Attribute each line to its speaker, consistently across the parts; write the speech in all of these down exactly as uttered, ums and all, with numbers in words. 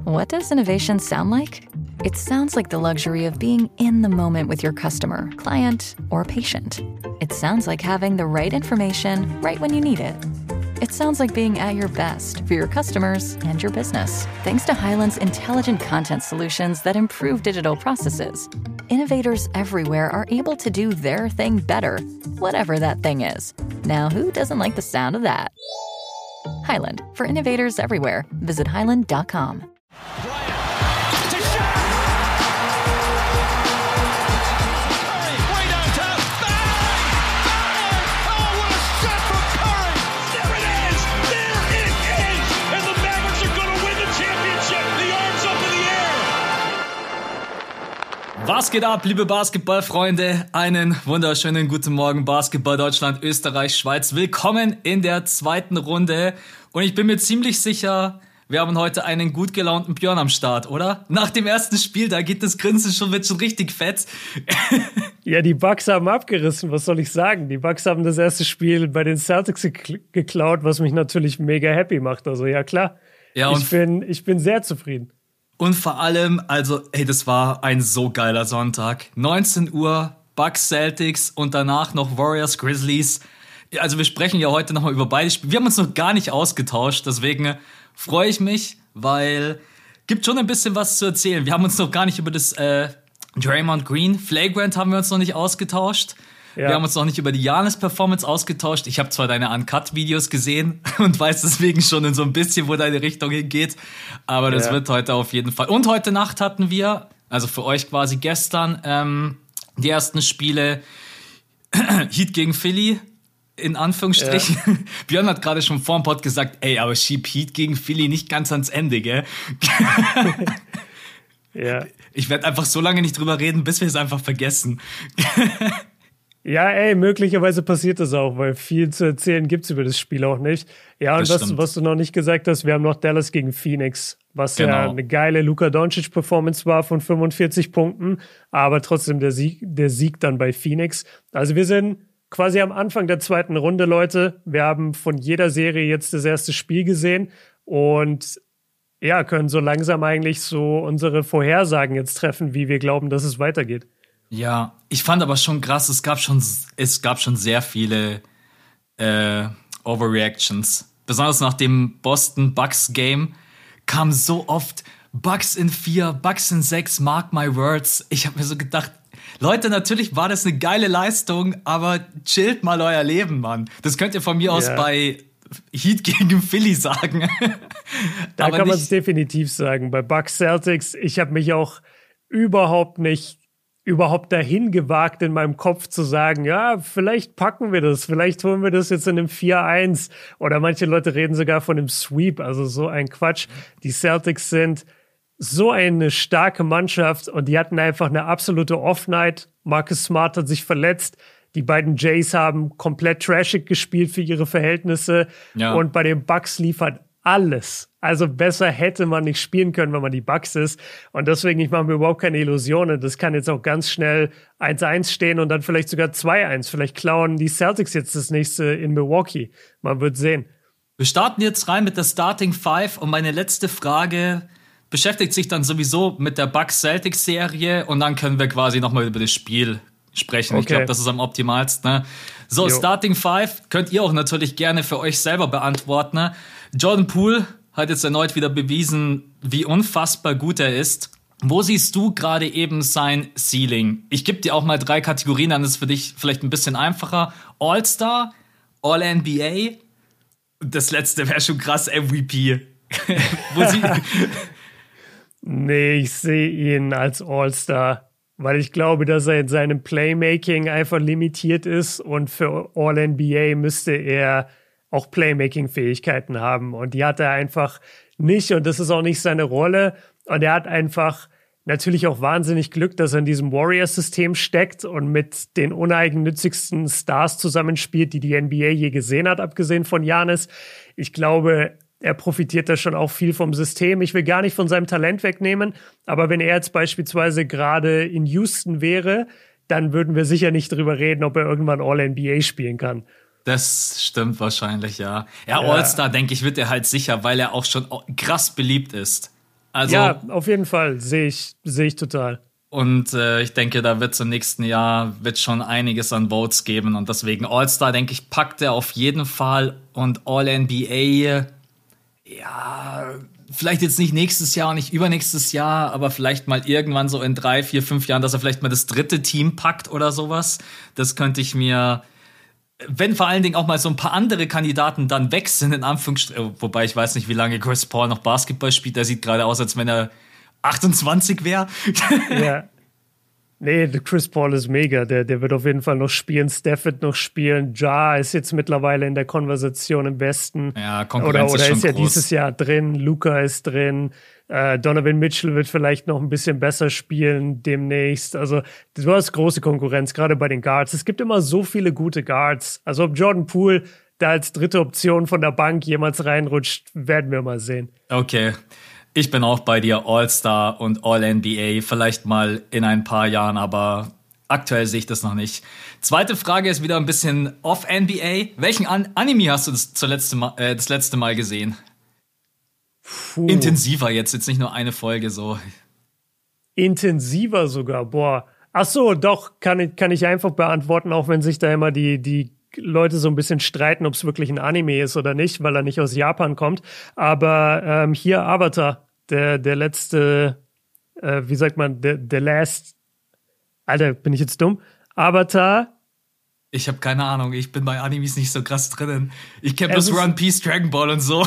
Speaker 1: What does innovation sound like? It sounds like the luxury of being in the moment with your customer, client, or patient. It sounds like having the right information right when you need it. It sounds like being at your best for your customers and your business. Thanks to Hyland's intelligent content solutions that improve digital processes, innovators everywhere are able to do their thing better, whatever that thing is. Now, who doesn't like the sound of that? Hyland, for innovators everywhere. Visit hyland dot com.
Speaker 2: Was geht ab, liebe Basketballfreunde? Einen wunderschönen guten Morgen, Basketball Deutschland, Österreich, Schweiz. Willkommen in der zweiten Runde. Und ich bin mir ziemlich sicher, wir haben heute einen gut gelaunten Björn am Start, oder? Nach dem ersten Spiel, da geht das Grinsen schon, wird schon richtig fett.
Speaker 3: Ja, die Bucks haben abgerissen, was soll ich sagen? Die Bucks haben das erste Spiel bei den Celtics gekl- geklaut, was mich natürlich mega happy macht. Also ja, klar. Ja, und ich bin, ich bin sehr zufrieden.
Speaker 2: Und vor allem, also, ey, das war ein so geiler Sonntag. neunzehn Uhr, Bucks, Celtics und danach noch Warriors, Grizzlies. Also wir sprechen ja heute nochmal über beide Spiele. Wir haben uns noch gar nicht ausgetauscht, deswegen freue ich mich, weil gibt schon ein bisschen was zu erzählen. Wir haben uns noch gar nicht über das äh, Draymond Green, Flagrant haben wir uns noch nicht ausgetauscht. Ja. Wir haben uns noch nicht über die Giannis-Performance ausgetauscht. Ich habe zwar deine Uncut-Videos gesehen und weiß deswegen schon in so ein bisschen, wo deine Richtung hingeht. Aber das ja. wird heute auf jeden Fall. Und heute Nacht hatten wir, also für euch quasi gestern, ähm, die ersten Spiele Heat gegen Philly, in Anführungsstrichen. Ja. Björn hat gerade schon vor dem Pod gesagt, ey, aber schieb Heat gegen Philly nicht ganz ans Ende, gell? ja. Ich werde einfach so lange nicht drüber reden, bis wir es einfach vergessen.
Speaker 3: Ja, ey, möglicherweise passiert das auch, weil viel zu erzählen gibt's über das Spiel auch nicht. Ja, und was, was du noch nicht gesagt hast, wir haben noch Dallas gegen Phoenix, was genau. ja eine geile Luka Doncic-Performance war von fünfundvierzig Punkten, aber trotzdem der Sieg, der Sieg dann bei Phoenix. Also wir sind quasi am Anfang der zweiten Runde, Leute. Wir haben von jeder Serie jetzt das erste Spiel gesehen und ja, können so langsam eigentlich so unsere Vorhersagen jetzt treffen, wie wir glauben, dass es weitergeht.
Speaker 2: Ja, ich fand aber schon krass, es gab schon, es gab schon sehr viele äh, Overreactions. Besonders nach dem Boston-Bucks-Game kam so oft Bucks in vier, Bucks in sechs, mark my words. Ich habe mir so gedacht, Leute, natürlich war das eine geile Leistung, aber chillt mal euer Leben, Mann. Das könnt ihr von mir yeah. aus bei Heat gegen Philly sagen.
Speaker 3: Da aber kann man es definitiv sagen. Bei Bucks Celtics, ich habe mich auch überhaupt nicht überhaupt dahin gewagt, in meinem Kopf zu sagen, ja, vielleicht packen wir das, vielleicht holen wir das jetzt in einem vier eins oder manche Leute reden sogar von einem Sweep, also so ein Quatsch. Die Celtics sind so eine starke Mannschaft und die hatten einfach eine absolute Off-Night. Marcus Smart hat sich verletzt. Die beiden Jays haben komplett trashig gespielt für ihre Verhältnisse ja. und bei den Bucks liefert alles. Also besser hätte man nicht spielen können, wenn man die Bucks ist. Und deswegen, ich mache mir überhaupt keine Illusionen. Das kann jetzt auch ganz schnell eins eins stehen und dann vielleicht sogar zwei eins. Vielleicht klauen die Celtics jetzt das nächste in Milwaukee. Man wird sehen.
Speaker 2: Wir starten jetzt rein mit der Starting Five und meine letzte Frage beschäftigt sich dann sowieso mit der Bucks-Celtics-Serie und dann können wir quasi nochmal über das Spiel sprechen. Okay. Ich glaube, das ist am optimalsten. Ne? So, jo. Starting Five könnt ihr auch natürlich gerne für euch selber beantworten. Ne? Jordan Poole hat jetzt erneut wieder bewiesen, wie unfassbar gut er ist. Wo siehst du gerade eben sein Ceiling? Ich gebe dir auch mal drei Kategorien, dann ist es für dich vielleicht ein bisschen einfacher. All-Star, All-N B A, das letzte wäre schon krass, M V P. Wo sie
Speaker 3: nee, ich sehe ihn als All-Star, weil ich glaube, dass er in seinem Playmaking einfach limitiert ist und für All-N B A müsste er auch Playmaking-Fähigkeiten haben. Und die hat er einfach nicht. Und das ist auch nicht seine Rolle. Und er hat einfach natürlich auch wahnsinnig Glück, dass er in diesem Warriors-System steckt und mit den uneigennützigsten Stars zusammenspielt, die die N B A je gesehen hat, abgesehen von Giannis. Ich glaube, er profitiert da schon auch viel vom System. Ich will gar nicht von seinem Talent wegnehmen. Aber wenn er jetzt beispielsweise gerade in Houston wäre, dann würden wir sicher nicht drüber reden, ob er irgendwann All-N B A spielen kann.
Speaker 2: Das stimmt wahrscheinlich, ja. Ja, ja. All-Star, denke ich, wird er halt sicher, weil er auch schon krass beliebt ist. Also,
Speaker 3: ja, auf jeden Fall, sehe ich, sehe ich total.
Speaker 2: Und äh, ich denke, da wird es im nächsten Jahr wird schon einiges an Votes geben. Und deswegen All-Star, denke ich, packt er auf jeden Fall. Und All-N B A, ja, vielleicht jetzt nicht nächstes Jahr und nicht übernächstes Jahr, aber vielleicht mal irgendwann so in drei, vier, fünf Jahren, dass er vielleicht mal das dritte Team packt oder sowas. Das könnte ich mir, wenn vor allen Dingen auch mal so ein paar andere Kandidaten dann weg sind, in Anführungsstrichen, wobei ich weiß nicht, wie lange Chris Paul noch Basketball spielt. Der sieht gerade aus, als wenn er achtundzwanzig wäre.
Speaker 3: Ja. Nee, Chris Paul ist mega. Der, der wird auf jeden Fall noch spielen. Steph wird noch spielen. Ja ist jetzt mittlerweile in der Konversation im Westen.
Speaker 2: Ja, Konkurrenz
Speaker 3: oder, oder
Speaker 2: ist schon
Speaker 3: ist ja
Speaker 2: groß.
Speaker 3: Dieses Jahr drin. Luka ist drin. Äh, Donovan Mitchell wird vielleicht noch ein bisschen besser spielen demnächst. Also du hast große Konkurrenz, gerade bei den Guards. Es gibt immer so viele gute Guards. Also ob Jordan Poole da als dritte Option von der Bank jemals reinrutscht, werden wir mal sehen.
Speaker 2: Okay. Ich bin auch bei dir, All-Star und All-N B A, vielleicht mal in ein paar Jahren, aber aktuell sehe ich das noch nicht. Zweite Frage ist wieder ein bisschen off-N B A. Welchen An- Anime hast du das, zur letzte Mal, äh, das letzte Mal gesehen?
Speaker 3: Puh.
Speaker 2: Intensiver jetzt, jetzt nicht nur eine Folge so.
Speaker 3: Intensiver sogar, boah. Ach so, doch, kann ich, kann ich einfach beantworten, auch wenn sich da immer die, die Leute so ein bisschen streiten, ob es wirklich ein Anime ist oder nicht, weil er nicht aus Japan kommt. Aber ähm, hier Avatar, der, der letzte, äh, wie sagt man, der, der last, Alter, bin ich jetzt dumm? Avatar.
Speaker 2: Ich habe keine Ahnung, ich bin bei Animes nicht so krass drinnen. Ich kenne bloß
Speaker 3: ist-
Speaker 2: One Piece, Dragon Ball und so.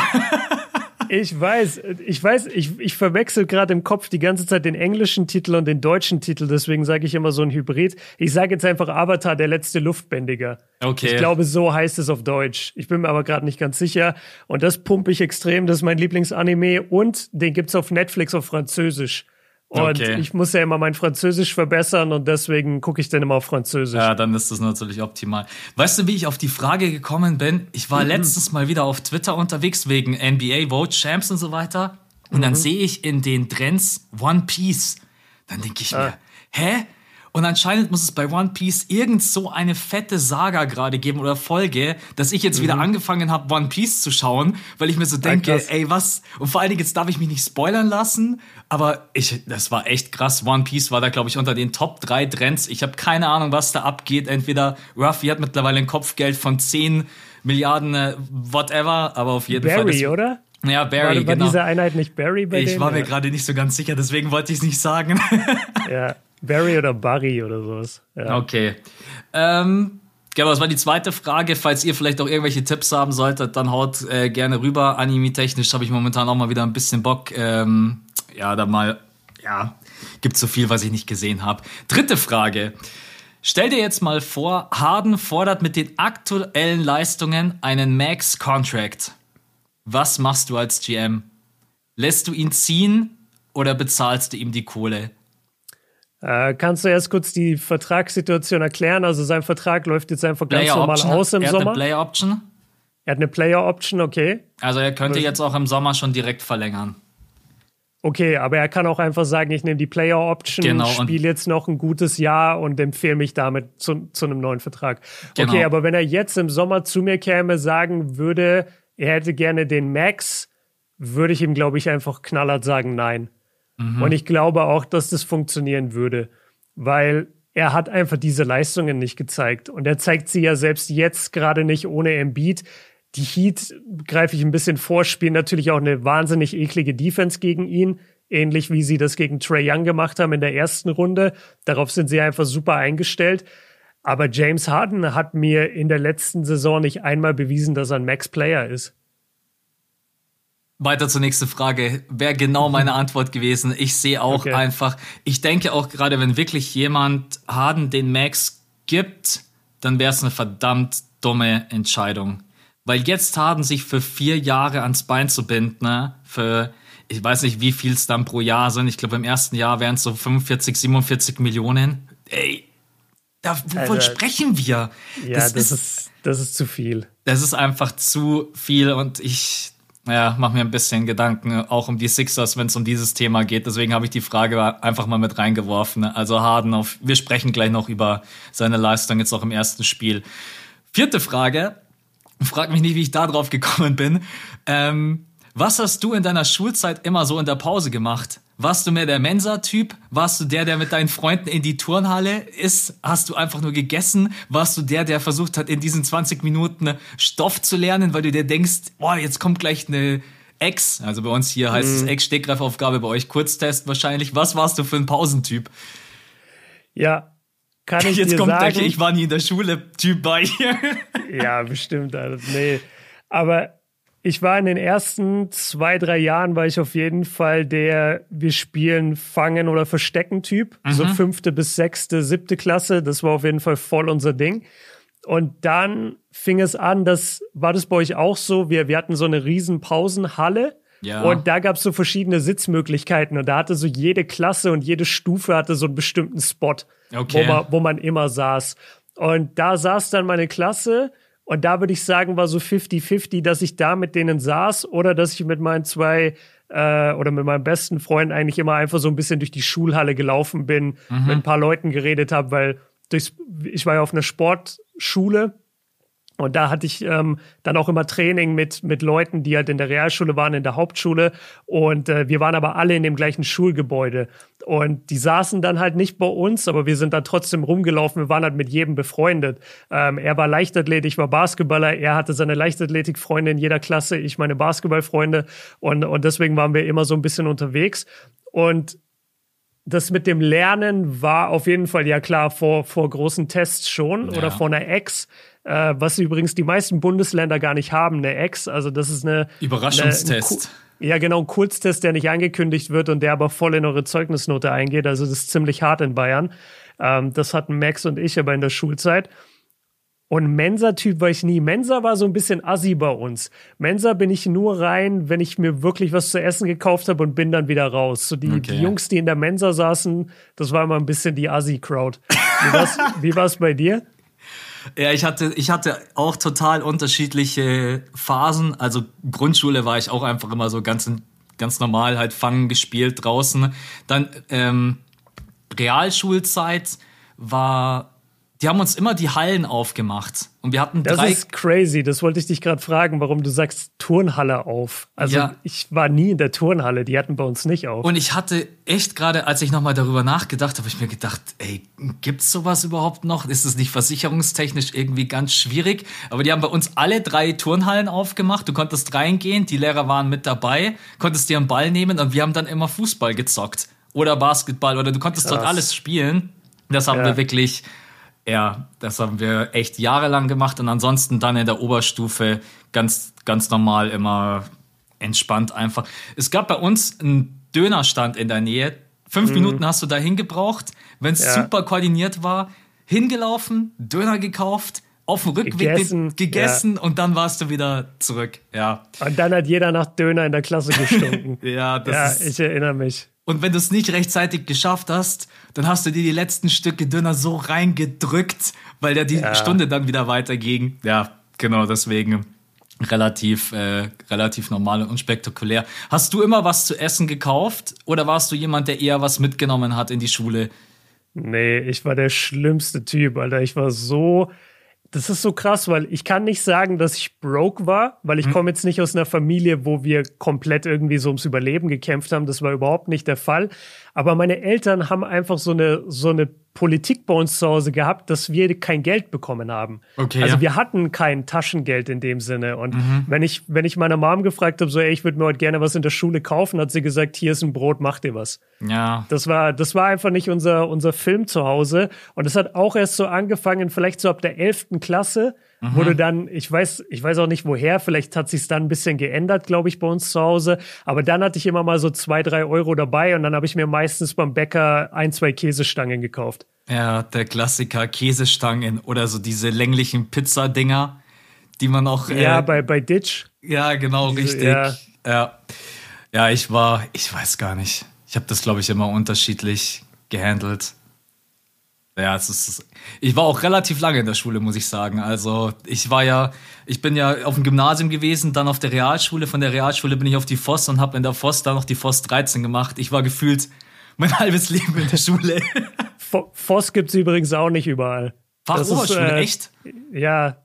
Speaker 3: Ich weiß, ich weiß, ich, ich verwechsel gerade im Kopf die ganze Zeit den englischen Titel und den deutschen Titel, deswegen sage ich immer so ein Hybrid. Ich sage jetzt einfach Avatar, der letzte Luftbändiger.
Speaker 2: Okay.
Speaker 3: Ich glaube, so heißt es auf Deutsch. Ich bin mir aber gerade nicht ganz sicher. Und das pumpe ich extrem, das ist mein Lieblingsanime und den gibt's auf Netflix auf Französisch. Und
Speaker 2: Okay.
Speaker 3: ich muss ja immer mein Französisch verbessern und deswegen gucke ich dann immer auf Französisch.
Speaker 2: Ja, dann ist das natürlich optimal. Weißt du, wie ich auf die Frage gekommen bin? Ich war mhm. letztens mal wieder auf Twitter unterwegs wegen N B A Vote Champs und so weiter. Und mhm. dann sehe ich in den Trends One Piece. Dann denke ich
Speaker 3: ah.
Speaker 2: mir, hä? Und anscheinend muss es bei One Piece irgend so eine fette Saga gerade geben oder Folge, dass ich jetzt mhm. wieder angefangen habe, One Piece zu schauen, weil ich mir so denke,
Speaker 3: ah,
Speaker 2: ey, was? Und vor allen Dingen, jetzt darf ich mich nicht spoilern lassen, aber ich, das war echt krass. One Piece war da, glaube ich, unter den Top drei Trends. Ich habe keine Ahnung, was da abgeht. Entweder Ruffy hat mittlerweile ein Kopfgeld von zehn Milliarden, äh, whatever, aber auf jeden
Speaker 3: Barry,
Speaker 2: Fall.
Speaker 3: Barry, oder?
Speaker 2: Ja, Barry,
Speaker 3: war, war
Speaker 2: genau.
Speaker 3: diese Einheit nicht Barry bei
Speaker 2: Ich
Speaker 3: denen?
Speaker 2: war mir
Speaker 3: ja.
Speaker 2: gerade nicht so ganz sicher, deswegen wollte ich es nicht sagen.
Speaker 3: Ja. Barry oder Barry oder sowas. Ja.
Speaker 2: Okay. Ähm, genau, das war die zweite Frage. Falls ihr vielleicht auch irgendwelche Tipps haben solltet, dann haut äh, gerne rüber. Anime-technisch habe ich momentan auch mal wieder ein bisschen Bock. Ähm, ja, da mal, ja, gibt so viel, was ich nicht gesehen habe. Dritte Frage. Stell dir jetzt mal vor, Harden fordert mit den aktuellen Leistungen einen Max-Contract. Was machst du als G M? Lässt du ihn ziehen oder bezahlst du ihm die Kohle?
Speaker 3: Äh, kannst du erst kurz die Vertragssituation erklären? Also sein Vertrag läuft jetzt einfach ganz
Speaker 2: Player
Speaker 3: normal
Speaker 2: Option,
Speaker 3: aus im
Speaker 2: er
Speaker 3: Sommer.
Speaker 2: Hat eine Player Option.
Speaker 3: Er hat eine Player Option, okay.
Speaker 2: Also er könnte
Speaker 3: Was?
Speaker 2: jetzt auch im Sommer schon direkt verlängern.
Speaker 3: Okay, aber er kann auch einfach sagen, ich nehme die Player Option,
Speaker 2: Genau,
Speaker 3: spiele jetzt noch ein gutes Jahr und empfehle mich damit zu, zu einem neuen Vertrag.
Speaker 2: Genau.
Speaker 3: Okay, aber wenn er jetzt im Sommer zu mir käme, sagen würde, er hätte gerne den Max, würde ich ihm, glaube ich, einfach knallhart sagen, nein. Mhm. Und ich glaube auch, dass das funktionieren würde, weil er hat einfach diese Leistungen nicht gezeigt. Und er zeigt sie ja selbst jetzt gerade nicht ohne Embiid. Die Heat, greife ich ein bisschen vor, spielen natürlich auch eine wahnsinnig eklige Defense gegen ihn, ähnlich wie sie das gegen Trae Young gemacht haben in der ersten Runde. Darauf sind sie einfach super eingestellt. Aber James Harden hat mir in der letzten Saison nicht einmal bewiesen, dass er ein Max-Player ist.
Speaker 2: Weiter zur nächsten Frage. Wäre genau meine Antwort gewesen. Ich sehe auch
Speaker 3: Okay.
Speaker 2: einfach, ich denke auch gerade, wenn wirklich jemand Harden den Max gibt, dann wäre es eine verdammt dumme Entscheidung. Weil jetzt Harden sich für vier Jahre ans Bein zu binden, ne? Für, ich weiß nicht, wie viel es dann pro Jahr sind. Ich glaube, im ersten Jahr wären es so fünfundvierzig, siebenundvierzig Millionen. Ey, da, wovon
Speaker 3: Alter.
Speaker 2: sprechen wir?
Speaker 3: Ja, das, das, ist, das ist zu viel.
Speaker 2: Das ist einfach zu viel und ich ja, mache mir ein bisschen Gedanken, auch um die Sixers, wenn es um dieses Thema geht. Deswegen habe ich die Frage einfach mal mit reingeworfen. Also Harden, auf, wir sprechen gleich noch über seine Leistung jetzt auch im ersten Spiel. Vierte Frage, frag mich nicht, wie ich da drauf gekommen bin. Ähm, Was hast du in deiner Schulzeit immer so in der Pause gemacht? Warst du mehr der Mensa-Typ? Warst du der, der mit deinen Freunden in die Turnhalle ist? Hast du einfach nur gegessen? Warst du der, der versucht hat, in diesen zwanzig Minuten Stoff zu lernen, weil du dir denkst, boah, jetzt kommt gleich eine Ex, also bei uns hier heißt es Ex-Stegreifaufgabe, bei euch Kurztest wahrscheinlich. Was warst du für ein Pausentyp?
Speaker 3: Ja, kann ich
Speaker 2: Jetzt
Speaker 3: dir
Speaker 2: kommt
Speaker 3: sagen.
Speaker 2: der, ich war nie in der Schule Typ bei.
Speaker 3: Ja, bestimmt. Also, nee. Aber ich war in den ersten zwei, drei Jahren war ich auf jeden Fall der wir spielen Fangen oder Verstecken Typ. Mhm. So fünfte bis sechste, siebte Klasse. Das war auf jeden Fall voll unser Ding. Und dann fing es an, das war das bei euch auch so, wir, wir hatten so eine riesen Pausenhalle ja. Und da gab es so verschiedene Sitzmöglichkeiten und da hatte so jede Klasse und jede Stufe hatte so einen bestimmten Spot, okay. wo, man, wo man immer saß. Und da saß dann meine Klasse und da würde ich sagen, war so fifty fifty, dass ich da mit denen saß oder dass ich mit meinen zwei äh, oder mit meinem besten Freund eigentlich immer einfach so ein bisschen durch die Schulhalle gelaufen bin, mhm. mit ein paar Leuten geredet habe, weil durchs, ich war ja auf einer Sportschule und da hatte ich ähm, dann auch immer Training mit, mit Leuten, die halt in der Realschule waren, in der Hauptschule und äh, wir waren aber alle in dem gleichen Schulgebäude und die saßen dann halt nicht bei uns, aber wir sind dann trotzdem rumgelaufen, wir waren halt mit jedem befreundet. Ähm, er war Leichtathlet, ich war Basketballer, er hatte seine Leichtathletikfreunde in jeder Klasse, ich meine Basketballfreunde und, und deswegen waren wir immer so ein bisschen unterwegs und das mit dem Lernen war auf jeden Fall, ja klar, vor, vor großen Tests schon ja. oder vor einer Ex, äh, was übrigens die meisten Bundesländer gar nicht haben, eine Ex. Also das ist eine
Speaker 2: Überraschungstest.
Speaker 3: Eine, ein, ja, genau, ein Kurztest, der nicht angekündigt wird und der aber voll in eure Zeugnisnote eingeht. Also das ist ziemlich hart in Bayern. Ähm, das hatten Max und ich aber in der Schulzeit. Und Mensa-Typ war ich nie. Mensa war so ein bisschen assi bei uns. Mensa bin ich nur rein, wenn ich mir wirklich was zu essen gekauft habe und bin dann wieder raus. So die, okay. die Jungs, die in der Mensa saßen, das war immer ein bisschen die Assi-Crowd. Wie war's, wie war's bei dir?
Speaker 2: Ja, ich hatte, ich hatte auch total unterschiedliche Phasen. Also Grundschule war ich auch einfach immer so ganz, ganz normal halt fangen, gespielt draußen. Dann ähm, Realschulzeit war... Die haben uns immer die Hallen aufgemacht. Und wir hatten drei.
Speaker 3: Das ist crazy. Das wollte ich dich gerade fragen, warum du sagst Turnhalle auf. Also ja. ich war nie in der Turnhalle. Die hatten bei uns nicht auf.
Speaker 2: Und ich hatte echt gerade, als ich nochmal darüber nachgedacht habe, ich mir gedacht, ey, gibt's sowas überhaupt noch? Ist es nicht versicherungstechnisch irgendwie ganz schwierig? Aber die haben bei uns alle drei Turnhallen aufgemacht. Du konntest reingehen, die Lehrer waren mit dabei, konntest dir einen Ball nehmen und wir haben dann immer Fußball gezockt. Oder Basketball. Oder du konntest Krass. Dort alles spielen. Das haben ja. wir wirklich... Ja, das haben wir echt jahrelang gemacht und ansonsten dann in der Oberstufe ganz, ganz normal immer entspannt einfach. Es gab bei uns einen Dönerstand in der Nähe. Fünf mhm. Minuten hast du dahin gebraucht. Wenn es ja. super koordiniert war, hingelaufen, Döner gekauft, auf dem Rückweg gegessen, gegessen ja. und dann warst du wieder zurück. Ja.
Speaker 3: Und dann hat jeder nach Döner in der Klasse gestunken.
Speaker 2: ja, das
Speaker 3: ja,
Speaker 2: ist...
Speaker 3: ich erinnere mich.
Speaker 2: Und wenn du es nicht rechtzeitig geschafft hast, dann hast du dir die letzten Stücke Döner so reingedrückt, weil ja die ja. Stunde dann wieder weiterging. Ja, genau, deswegen relativ, äh, relativ normal und unspektakulär. Hast du immer was zu essen gekauft oder warst du jemand, der eher was mitgenommen hat in die Schule?
Speaker 3: Nee, ich war der schlimmste Typ, Alter. Ich war so... Das ist so krass, weil ich kann nicht sagen, dass ich broke war, weil ich hm. komme jetzt nicht aus einer Familie, wo wir komplett irgendwie so ums Überleben gekämpft haben. Das war überhaupt nicht der Fall. Aber meine Eltern haben einfach so eine, so eine Politik bei uns zu Hause gehabt, dass wir kein Geld bekommen haben. Okay, also ja. wir hatten kein Taschengeld in dem Sinne. Und mhm. wenn ich, wenn ich meiner Mom gefragt habe, so, ey, ich würde mir heute gerne was in der Schule kaufen, hat sie gesagt, hier ist ein Brot, mach dir was.
Speaker 2: Ja.
Speaker 3: Das war, das war einfach nicht unser, unser Film zu Hause. Und es hat auch erst so angefangen, vielleicht so ab der elften Klasse, mhm. wo du dann, ich weiß, ich weiß auch nicht woher, vielleicht hat sich's dann ein bisschen geändert, glaube ich, bei uns zu Hause. Aber dann hatte ich immer mal so zwei, drei Euro dabei und dann habe ich mir meistens beim Bäcker ein, zwei Käsestangen gekauft.
Speaker 2: Ja, der Klassiker, Käsestangen oder so diese länglichen Pizzadinger, die man auch...
Speaker 3: Ja,
Speaker 2: äh,
Speaker 3: bei, bei Ditch.
Speaker 2: Ja, genau,
Speaker 3: Diese,
Speaker 2: richtig.
Speaker 3: Ja.
Speaker 2: Ja. ja, ich war, ich weiß gar nicht. Ich habe das, glaube ich, immer unterschiedlich gehandelt. Ja, es ist, ich war auch relativ lange in der Schule, muss ich sagen. Also ich war ja, ich bin ja auf dem Gymnasium gewesen, dann auf der Realschule. Von der Realschule bin ich auf die Voss und habe in der Voss dann noch die Voss dreizehn gemacht. Ich war gefühlt mein halbes Leben in der Schule.
Speaker 3: Voss gibt's übrigens auch nicht überall.
Speaker 2: Fachoberschule, äh, echt?
Speaker 3: Ja,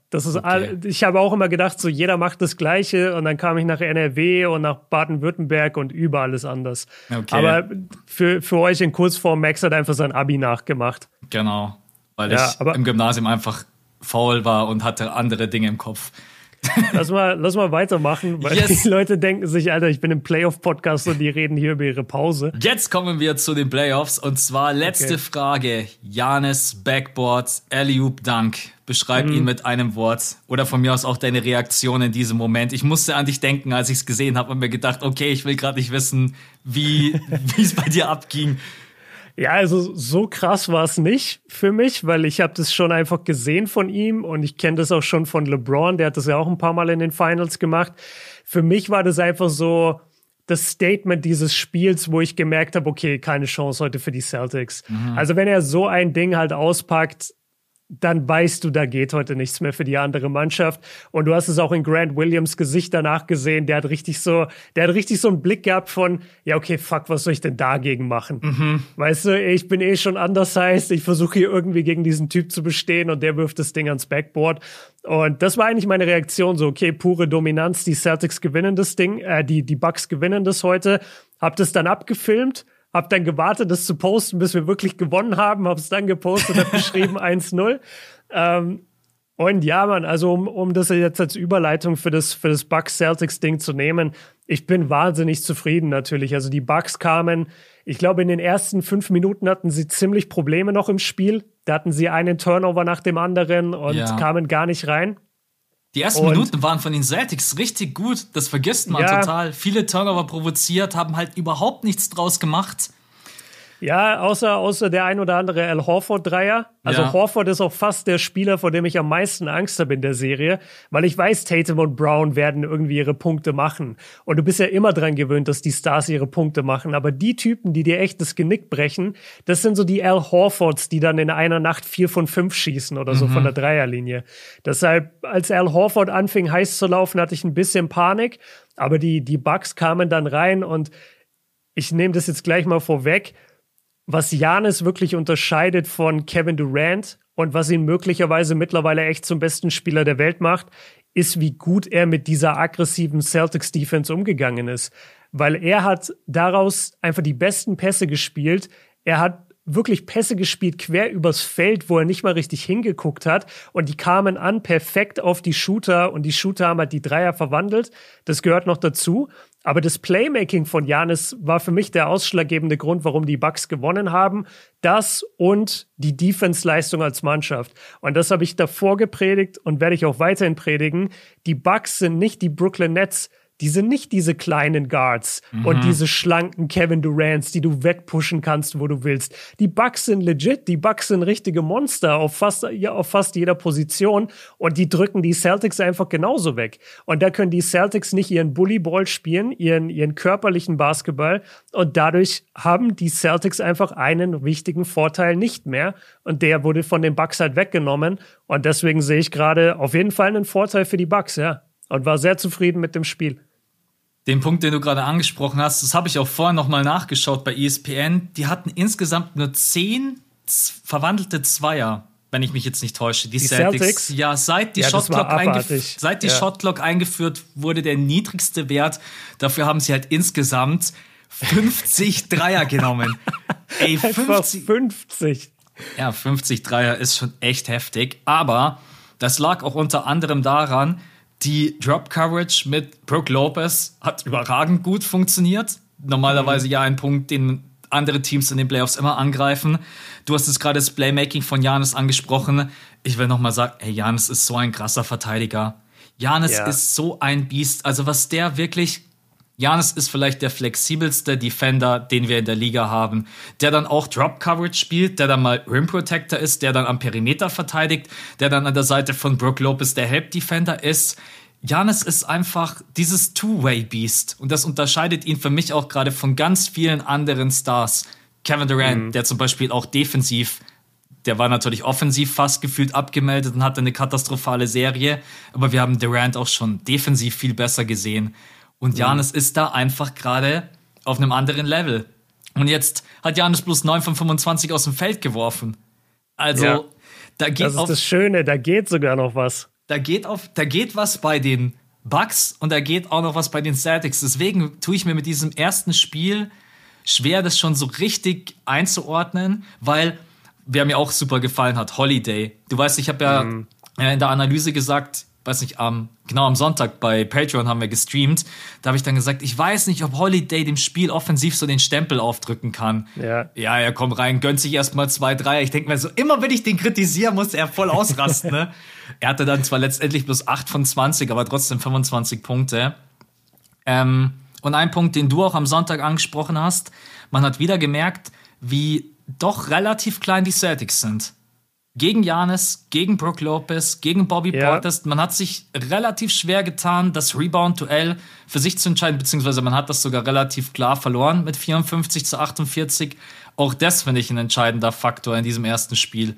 Speaker 3: Das ist
Speaker 2: okay.
Speaker 3: all, ich habe auch immer gedacht, so jeder macht das Gleiche und dann kam ich nach N R W und nach Baden-Württemberg und überall ist anders.
Speaker 2: Okay.
Speaker 3: Aber für, für euch in Kurzform, Max hat einfach sein Abi nachgemacht.
Speaker 2: Genau, weil
Speaker 3: ja,
Speaker 2: ich im Gymnasium einfach faul war und hatte andere Dinge im Kopf.
Speaker 3: Lass mal, lass mal weitermachen, weil yes. die Leute denken sich, Alter, ich bin im Playoff-Podcast und die reden hier über ihre Pause.
Speaker 2: Jetzt kommen wir zu den Playoffs und zwar letzte okay. Frage. Giannis Backboard, Alley-oop Dunk. Beschreib mhm. ihn mit einem Wort oder von mir aus auch deine Reaktion in diesem Moment. Ich musste an dich denken, als ich es gesehen habe und mir gedacht, okay, ich will gerade nicht wissen, wie wie es bei dir abging.
Speaker 3: Ja, also so krass war es nicht für mich, weil ich habe das schon einfach gesehen von ihm und ich kenne das auch schon von LeBron, der hat das ja auch ein paar Mal in den Finals gemacht. Für mich war das einfach so das Statement dieses Spiels, wo ich gemerkt habe, okay, keine Chance heute für die Celtics. Mhm. Also wenn er so ein Ding halt auspackt, dann weißt du, da geht heute nichts mehr für die andere Mannschaft. Und du hast es auch in Grant Williams' Gesicht danach gesehen. Der hat richtig so, der hat richtig so einen Blick gehabt von, ja, okay, fuck, was soll ich denn dagegen machen? Mhm. Weißt du, ich bin eh schon undersized. Ich versuche hier irgendwie gegen diesen Typ zu bestehen und der wirft das Ding ans Backboard. Und das war eigentlich meine Reaktion, so, okay, pure Dominanz. Die Celtics gewinnen das Ding, äh, die, die Bucks gewinnen das heute. Hab das dann abgefilmt. Hab dann gewartet, das zu posten, bis wir wirklich gewonnen haben. Hab's dann gepostet, hab geschrieben eins null. Ähm, und ja, Mann, also um, um das jetzt als Überleitung für das, für das Bucks-Celtics-Ding zu nehmen, ich bin wahnsinnig zufrieden natürlich. Also die Bucks kamen, ich glaube in den ersten fünf Minuten hatten sie ziemlich Probleme noch im Spiel. Da hatten sie einen Turnover nach dem anderen und ja. kamen gar nicht rein.
Speaker 2: Die ersten und, Minuten waren von den Celtics richtig gut. Das vergisst man ja. total. Viele Turnover provoziert, haben halt überhaupt nichts draus gemacht.
Speaker 3: Ja, außer, außer der ein oder andere Al Horford-Dreier. Also ja. Horford ist auch fast der Spieler, vor dem ich am meisten Angst habe in der Serie, weil ich weiß, Tatum und Brown werden irgendwie ihre Punkte machen. Und du bist ja immer dran gewöhnt, dass die Stars ihre Punkte machen. Aber die Typen, die dir echt das Genick brechen, das sind so die Al Horfords, die dann in einer Nacht vier von fünf schießen oder so mhm. von der Dreierlinie. Deshalb, als Al Horford anfing heiß zu laufen, hatte ich ein bisschen Panik. Aber die, die Bucks kamen dann rein und ich nehme das jetzt gleich mal vorweg. Was Giannis wirklich unterscheidet von Kevin Durant und was ihn möglicherweise mittlerweile echt zum besten Spieler der Welt macht, ist, wie gut er mit dieser aggressiven Celtics-Defense umgegangen ist. Weil er hat daraus einfach die besten Pässe gespielt. Er hat wirklich Pässe gespielt quer übers Feld, wo er nicht mal richtig hingeguckt hat. Und die kamen an perfekt auf die Shooter und die Shooter haben halt die Dreier verwandelt. Das gehört noch dazu. Aber das Playmaking von Giannis war für mich der ausschlaggebende Grund, warum die Bucks gewonnen haben. Das und die Defense-Leistung als Mannschaft. Und das habe ich davor gepredigt und werde ich auch weiterhin predigen. Die Bucks sind nicht die Brooklyn Nets. Die sind nicht diese kleinen Guards mhm. und diese schlanken Kevin Durants, die du wegpushen kannst, wo du willst. Die Bucks sind legit, die Bucks sind richtige Monster auf fast, ja, auf fast jeder Position und die drücken die Celtics einfach genauso weg. Und da können die Celtics nicht ihren Bullyball spielen, ihren, ihren körperlichen Basketball und dadurch haben die Celtics einfach einen wichtigen Vorteil nicht mehr und der wurde von den Bucks halt weggenommen und deswegen sehe ich gerade auf jeden Fall einen Vorteil für die Bucks, ja. Und war sehr zufrieden mit dem Spiel.
Speaker 2: Den Punkt, den du gerade angesprochen hast, das habe ich auch vorher nochmal nachgeschaut bei E S P N. Die hatten insgesamt nur zehn z- verwandelte Zweier, wenn ich mich jetzt nicht täusche. Die, die Celtics. Celtics. Ja, seit die, ja, Shotclock, eingef- seit die ja. Shotclock eingeführt wurde, der niedrigste Wert. Dafür haben sie halt insgesamt fünfzig Dreier genommen. Ey, fünfzig.
Speaker 3: fünfzig.
Speaker 2: Ja, fünfzig Dreier ist schon echt heftig. Aber das lag auch unter anderem daran, die Drop-Coverage mit Brook Lopez hat überragend gut funktioniert. Normalerweise mhm. ja ein Punkt, den andere Teams in den Playoffs immer angreifen. Du hast jetzt gerade das Playmaking von Giannis angesprochen. Ich will nochmal sagen, hey, Giannis ist so ein krasser Verteidiger. Giannis ja. ist so ein Biest. Also was der wirklich... Giannis ist vielleicht der flexibelste Defender, den wir in der Liga haben, der dann auch Drop-Coverage spielt, der dann mal Rim-Protector ist, der dann am Perimeter verteidigt, der dann an der Seite von Brook Lopez der Help-Defender ist. Giannis ist einfach dieses Two-Way-Beast und das unterscheidet ihn für mich auch gerade von ganz vielen anderen Stars. Kevin Durant, mhm. der zum Beispiel auch defensiv, der war natürlich offensiv fast gefühlt abgemeldet und hatte eine katastrophale Serie, aber wir haben Durant auch schon defensiv viel besser gesehen. Und Giannis mhm. ist da einfach gerade auf einem anderen Level. Und jetzt hat Giannis bloß neun von fünfundzwanzig aus dem Feld geworfen. Also,
Speaker 3: ja.
Speaker 2: da geht
Speaker 3: Das ist das Schöne, da geht sogar noch was.
Speaker 2: da geht auf, da geht was bei den Bucks und da geht auch noch was bei den Celtics. Deswegen tue ich mir mit diesem ersten Spiel schwer, das schon so richtig einzuordnen, weil wer mir auch super gefallen hat, Holiday. Du weißt, ich habe ja mhm. in der Analyse gesagt, weiß nicht, am, genau am Sonntag bei Patreon haben wir gestreamt, da habe ich dann gesagt, ich weiß nicht, ob Holiday dem Spiel offensiv so den Stempel aufdrücken kann. Ja, ja, er kommt rein, gönnt sich erstmal zwei, drei. Ich denke mir so, immer wenn ich den kritisiere, muss er voll ausrasten. Ne? Er hatte dann zwar letztendlich bloß acht von zwanzig, aber trotzdem fünfundzwanzig Punkte. Ähm, und ein Punkt, den du auch am Sonntag angesprochen hast, man hat wieder gemerkt, wie doch relativ klein die Celtics sind. Gegen Giannis, gegen Brook Lopez, gegen Bobby ja. Portis. Man hat sich relativ schwer getan, das Rebound-Duell für sich zu entscheiden, beziehungsweise man hat das sogar relativ klar verloren mit vierundfünfzig zu achtundvierzig. Auch das finde ich ein entscheidender Faktor in diesem ersten Spiel.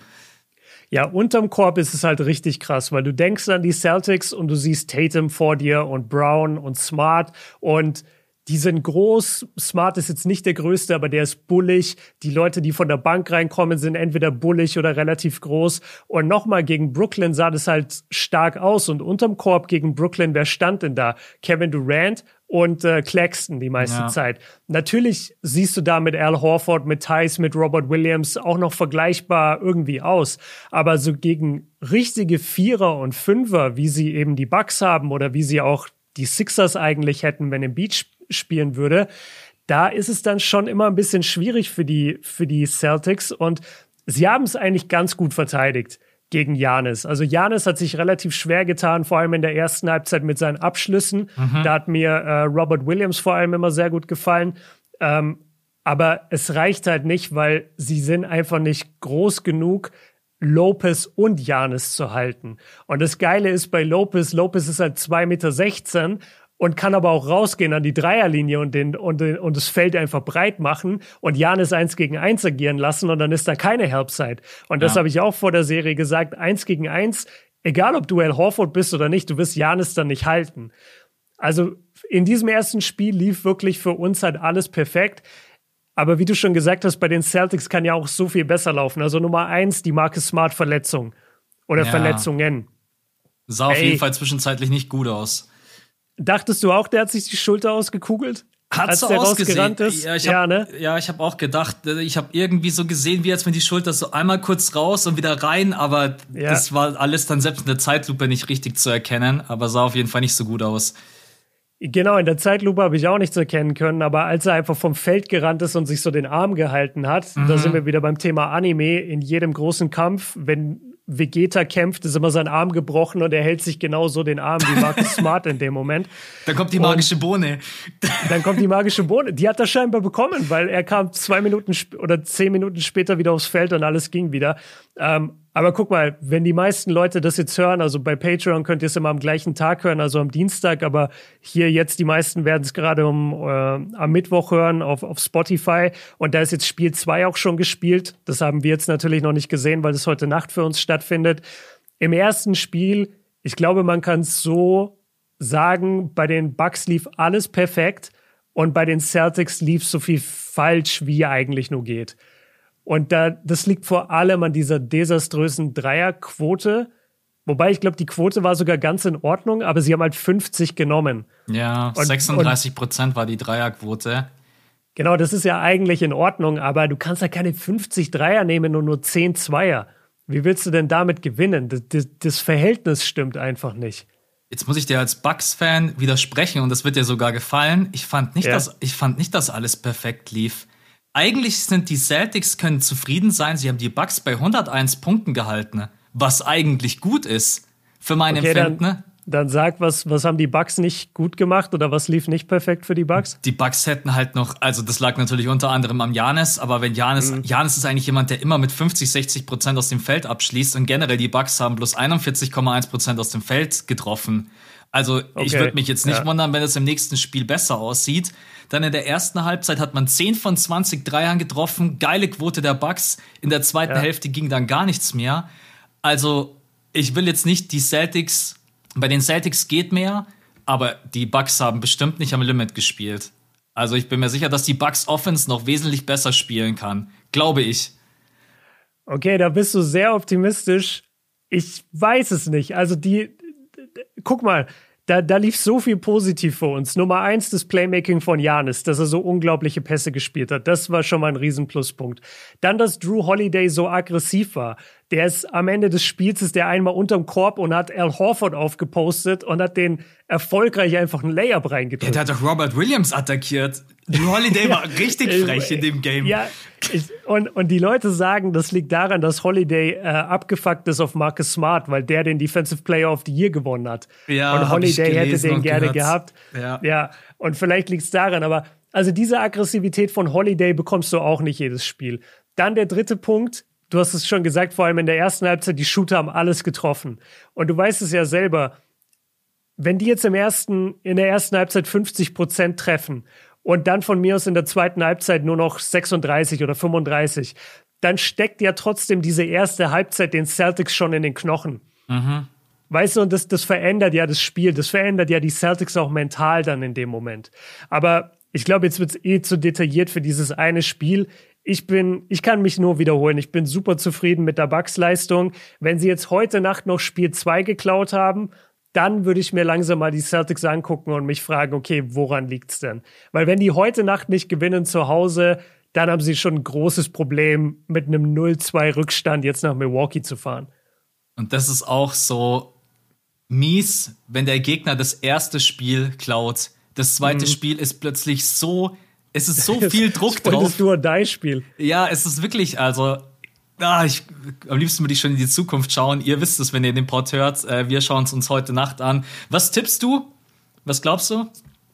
Speaker 3: Ja, unterm Korb ist es halt richtig krass, weil du denkst an die Celtics und du siehst Tatum vor dir und Brown und Smart und die sind groß. Smart ist jetzt nicht der Größte, aber der ist bullig. Die Leute, die von der Bank reinkommen, sind entweder bullig oder relativ groß. Und nochmal, gegen Brooklyn sah das halt stark aus. Und unterm Korb gegen Brooklyn, wer stand denn da? Kevin Durant und äh, Claxton die meiste ja. Zeit. Natürlich siehst du da mit Al Horford, mit Theis, mit Robert Williams auch noch vergleichbar irgendwie aus. Aber so gegen richtige Vierer und Fünfer, wie sie eben die Bucks haben oder wie sie auch die Sixers eigentlich hätten, wenn im Beach spielen würde, da ist es dann schon immer ein bisschen schwierig für die, für die Celtics und sie haben es eigentlich ganz gut verteidigt gegen Giannis. Also Giannis hat sich relativ schwer getan, vor allem in der ersten Halbzeit mit seinen Abschlüssen. Mhm. Da hat mir äh, Robert Williams vor allem immer sehr gut gefallen. Ähm, aber es reicht halt nicht, weil sie sind einfach nicht groß genug, Lopez und Giannis zu halten. Und das Geile ist bei Lopez, Lopez ist halt zwei Meter sechzehn und kann aber auch rausgehen an die Dreierlinie und, den, und, den, und das Feld einfach breit machen und Giannis eins gegen eins agieren lassen und dann ist da keine Halbzeit. Und das ja. habe ich auch vor der Serie gesagt, eins gegen eins, egal ob du Al Horford bist oder nicht, du wirst Giannis dann nicht halten. Also in diesem ersten Spiel lief wirklich für uns halt alles perfekt. Aber wie du schon gesagt hast, bei den Celtics kann ja auch so viel besser laufen. Also Nummer eins, die Marcus Smart-Verletzung oder ja. Verletzungen.
Speaker 2: Sah auf Ey. jeden Fall zwischenzeitlich nicht gut aus.
Speaker 3: Dachtest du auch, der hat sich die Schulter ausgekugelt?
Speaker 2: Hat
Speaker 3: als
Speaker 2: so
Speaker 3: der
Speaker 2: ausgesehen.
Speaker 3: rausgerannt ist?
Speaker 2: Ja, ich habe
Speaker 3: ja, ne?
Speaker 2: ja, ich hab auch gedacht, ich habe irgendwie so gesehen, wie als wenn die Schulter so einmal kurz raus und wieder rein, aber ja. das war alles dann selbst in der Zeitlupe nicht richtig zu erkennen, aber sah auf jeden Fall nicht so gut aus.
Speaker 3: Genau, in der Zeitlupe habe ich auch nichts erkennen können, aber als er einfach vom Feld gerannt ist und sich so den Arm gehalten hat, mhm. da sind wir wieder beim Thema Anime. In jedem großen Kampf, wenn Vegeta kämpft, ist immer sein Arm gebrochen und er hält sich genauso den Arm wie Marcus Smart in dem Moment.
Speaker 2: Dann kommt die magische Bohne.
Speaker 3: Dann kommt die magische Bohne. Die hat er scheinbar bekommen, weil er kam zwei Minuten sp- oder zehn Minuten später wieder aufs Feld und alles ging wieder. Ähm, aber guck mal, wenn die meisten Leute das jetzt hören, also bei Patreon könnt ihr es immer am gleichen Tag hören, also am Dienstag, aber hier jetzt die meisten werden es gerade um, äh, am Mittwoch hören auf, auf Spotify und da ist jetzt Spiel zwei auch schon gespielt. Das haben wir jetzt natürlich noch nicht gesehen, weil das heute Nacht für uns stattfindet. Im ersten Spiel, ich glaube, man kann es so sagen, bei den Bucks lief alles perfekt und bei den Celtics lief so viel falsch, wie eigentlich nur geht. Und da, das liegt vor allem an dieser desaströsen Dreierquote. Wobei, ich glaube, die Quote war sogar ganz in Ordnung, aber sie haben halt fünfzig genommen.
Speaker 2: Ja, und, sechsunddreißig Prozent war die Dreierquote.
Speaker 3: Genau, das ist ja eigentlich in Ordnung, aber du kannst ja keine fünfzig Dreier nehmen und nur zehn Zweier. Wie willst du denn damit gewinnen? Das, das, das Verhältnis stimmt einfach nicht.
Speaker 2: Jetzt muss ich dir als Bucks-Fan widersprechen und das wird dir sogar gefallen. Ich fand nicht,
Speaker 3: ja.
Speaker 2: dass, ich fand nicht, dass alles perfekt lief. Eigentlich sind die Celtics können zufrieden sein, sie haben die Bucks bei hunderteins Punkten gehalten, was eigentlich gut ist, für mein
Speaker 3: okay,
Speaker 2: Empfinden.
Speaker 3: Dann, dann sag, was, was haben die Bucks nicht gut gemacht oder was lief nicht perfekt für die Bucks?
Speaker 2: Die Bucks hätten halt noch, also das lag natürlich unter anderem am Giannis, aber wenn Giannis, mhm. Giannis ist eigentlich jemand, der immer mit fünfzig, sechzig Prozent aus dem Feld abschließt und generell die Bucks haben bloß einundvierzig Komma eins Prozent aus dem Feld getroffen. Also okay. ich würde mich jetzt nicht ja. wundern, wenn es im nächsten Spiel besser aussieht. Dann in der ersten Halbzeit hat man zehn von zwanzig Dreiern getroffen. Geile Quote der Bucks. In der zweiten ja. Hälfte ging dann gar nichts mehr. Also ich will jetzt nicht die Celtics, bei den Celtics geht mehr, aber die Bucks haben bestimmt nicht am Limit gespielt. Also ich bin mir sicher, dass die Bucks Offense noch wesentlich besser spielen kann. Glaube ich.
Speaker 3: Okay, da bist du sehr optimistisch. Ich weiß es nicht. Also die, guck mal, Da, da lief so viel positiv für uns. Nummer eins, das Playmaking von Giannis, dass er so unglaubliche Pässe gespielt hat. Das war schon mal ein Riesenpluspunkt. Dann, dass Drew Holiday so aggressiv war. Der ist am Ende des Spiels ist der einmal unterm Korb und hat Al Horford aufgepostet und hat den erfolgreich einfach einen Layup reingedrückt.
Speaker 2: Ja, der hat doch Robert Williams attackiert. Drew Holiday war richtig frech in dem Game.
Speaker 3: Ja, ich, und, und die Leute sagen, das liegt daran, dass Holiday äh, abgefuckt ist auf Marcus Smart, weil der den Defensive Player of the Year gewonnen hat.
Speaker 2: Ja,
Speaker 3: und Holiday hätte den gerne
Speaker 2: gehört.
Speaker 3: gehabt.
Speaker 2: Ja.
Speaker 3: ja, und vielleicht liegt es daran, aber also diese Aggressivität von Holiday bekommst du auch nicht jedes Spiel. Dann der dritte Punkt, du hast es schon gesagt, vor allem in der ersten Halbzeit, die Shooter haben alles getroffen. Und du weißt es ja selber, wenn die jetzt im ersten, in der ersten Halbzeit fünfzig Prozent treffen und dann von mir aus in der zweiten Halbzeit nur noch sechsunddreißig oder fünfunddreißig, dann steckt ja trotzdem diese erste Halbzeit den Celtics schon in den Knochen.
Speaker 2: Mhm.
Speaker 3: Weißt du, und das, das verändert ja das Spiel, das verändert ja die Celtics auch mental dann in dem Moment. Aber ich glaube, jetzt wird es eh zu detailliert für dieses eine Spiel. Ich bin, ich kann mich nur wiederholen. Ich bin super zufrieden mit der Bucks-Leistung. Wenn sie jetzt heute Nacht noch Spiel zwei geklaut haben, dann würde ich mir langsam mal die Celtics angucken und mich fragen, okay, woran liegt's denn? Weil wenn die heute Nacht nicht gewinnen zu Hause, dann haben sie schon ein großes Problem, mit einem null zwei Rückstand jetzt nach Milwaukee zu fahren.
Speaker 2: Und das ist auch so mies, wenn der Gegner das erste Spiel klaut. Das zweite mhm. Spiel ist plötzlich so, es ist so viel Druck drauf.
Speaker 3: Das Do-or-Die-Spiel.
Speaker 2: Ja, es ist wirklich, also, ah, ich, am liebsten würde ich schon in die Zukunft schauen. Ihr wisst es, wenn ihr den Pod hört. Äh, wir schauen es uns heute Nacht an. Was tippst du? Was glaubst du?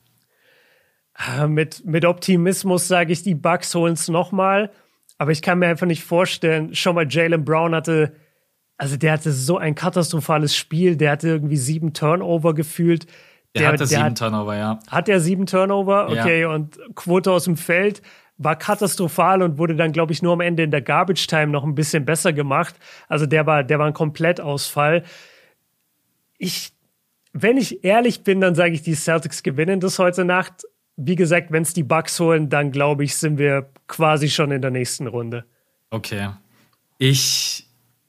Speaker 3: Mit, mit Optimismus sage ich, die Bucks holen es nochmal. Aber ich kann mir einfach nicht vorstellen, schon mal Jaylen Brown hatte, also der hatte so ein katastrophales Spiel. Der hatte irgendwie sieben Turnover gefühlt.
Speaker 2: Der, der hatte der sieben hat, Turnover, ja.
Speaker 3: Hat er sieben Turnover? Okay,
Speaker 2: ja.
Speaker 3: Und Quote aus dem Feld war katastrophal und wurde dann, glaube ich, nur am Ende in der Garbage Time noch ein bisschen besser gemacht. Also der war, der war ein Komplettausfall. Ich, wenn ich ehrlich bin, dann sage ich, die Celtics gewinnen das heute Nacht. Wie gesagt, wenn es die Bucks holen, dann glaube ich, sind wir quasi schon in der nächsten Runde.
Speaker 2: Okay. Ich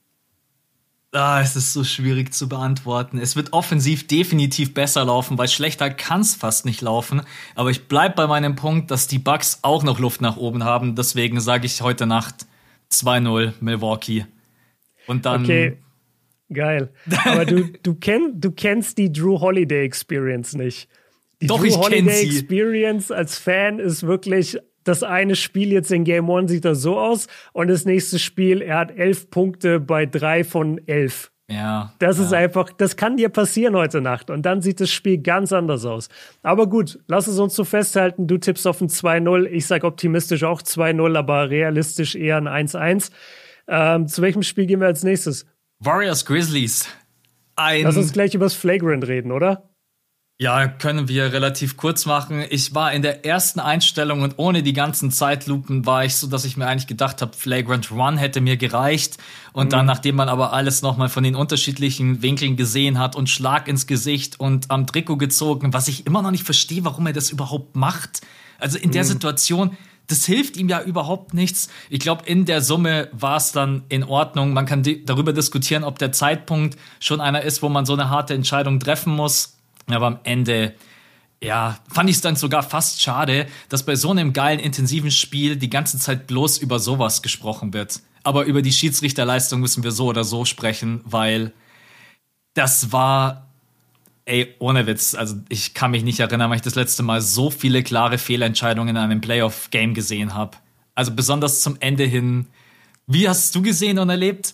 Speaker 2: Ah, es ist so schwierig zu beantworten. Es wird offensiv definitiv besser laufen, weil schlechter kann es fast nicht laufen. Aber ich bleib bei meinem Punkt, dass die Bucks auch noch Luft nach oben haben. Deswegen sage ich heute Nacht zwei null Milwaukee. Und dann.
Speaker 3: Okay, geil. Aber du, du, kenn, du kennst die Drew Holiday Experience nicht. Die
Speaker 2: Doch,
Speaker 3: Drew
Speaker 2: ich
Speaker 3: Holiday
Speaker 2: kenn sie.
Speaker 3: Experience als Fan ist wirklich. Das eine Spiel jetzt in Game One sieht das so aus und das nächste Spiel, er hat elf Punkte bei drei von elf.
Speaker 2: Ja.
Speaker 3: Das
Speaker 2: ja.
Speaker 3: ist einfach, das kann dir passieren heute Nacht und dann sieht das Spiel ganz anders aus. Aber gut, lass es uns so festhalten, du tippst auf ein zwei null, ich sag optimistisch auch zwei null, aber realistisch eher ein eins eins. Ähm, zu welchem Spiel gehen wir als nächstes?
Speaker 2: Warriors Grizzlies. Ein
Speaker 3: Lass uns gleich über das Flagrant reden, oder?
Speaker 2: Ja, können wir relativ kurz machen. Ich war in der ersten Einstellung und ohne die ganzen Zeitlupen war ich so, dass ich mir eigentlich gedacht habe, Flagrant Run hätte mir gereicht. Und mhm. dann, nachdem man aber alles nochmal von den unterschiedlichen Winkeln gesehen hat und Schlag ins Gesicht und am Trikot gezogen, was ich immer noch nicht verstehe, warum er das überhaupt macht. Also in der mhm. Situation, das hilft ihm ja überhaupt nichts. Ich glaube, in der Summe war es dann in Ordnung. Man kann di- darüber diskutieren, ob der Zeitpunkt schon einer ist, wo man so eine harte Entscheidung treffen muss. Aber am Ende, ja, fand ich es dann sogar fast schade, dass bei so einem geilen, intensiven Spiel die ganze Zeit bloß über sowas gesprochen wird. Aber über die Schiedsrichterleistung müssen wir so oder so sprechen, weil das war, ey, ohne Witz, also ich kann mich nicht erinnern, weil ich das letzte Mal so viele klare Fehlentscheidungen in einem Playoff-Game gesehen habe. Also besonders zum Ende hin. Wie hast du gesehen und erlebt?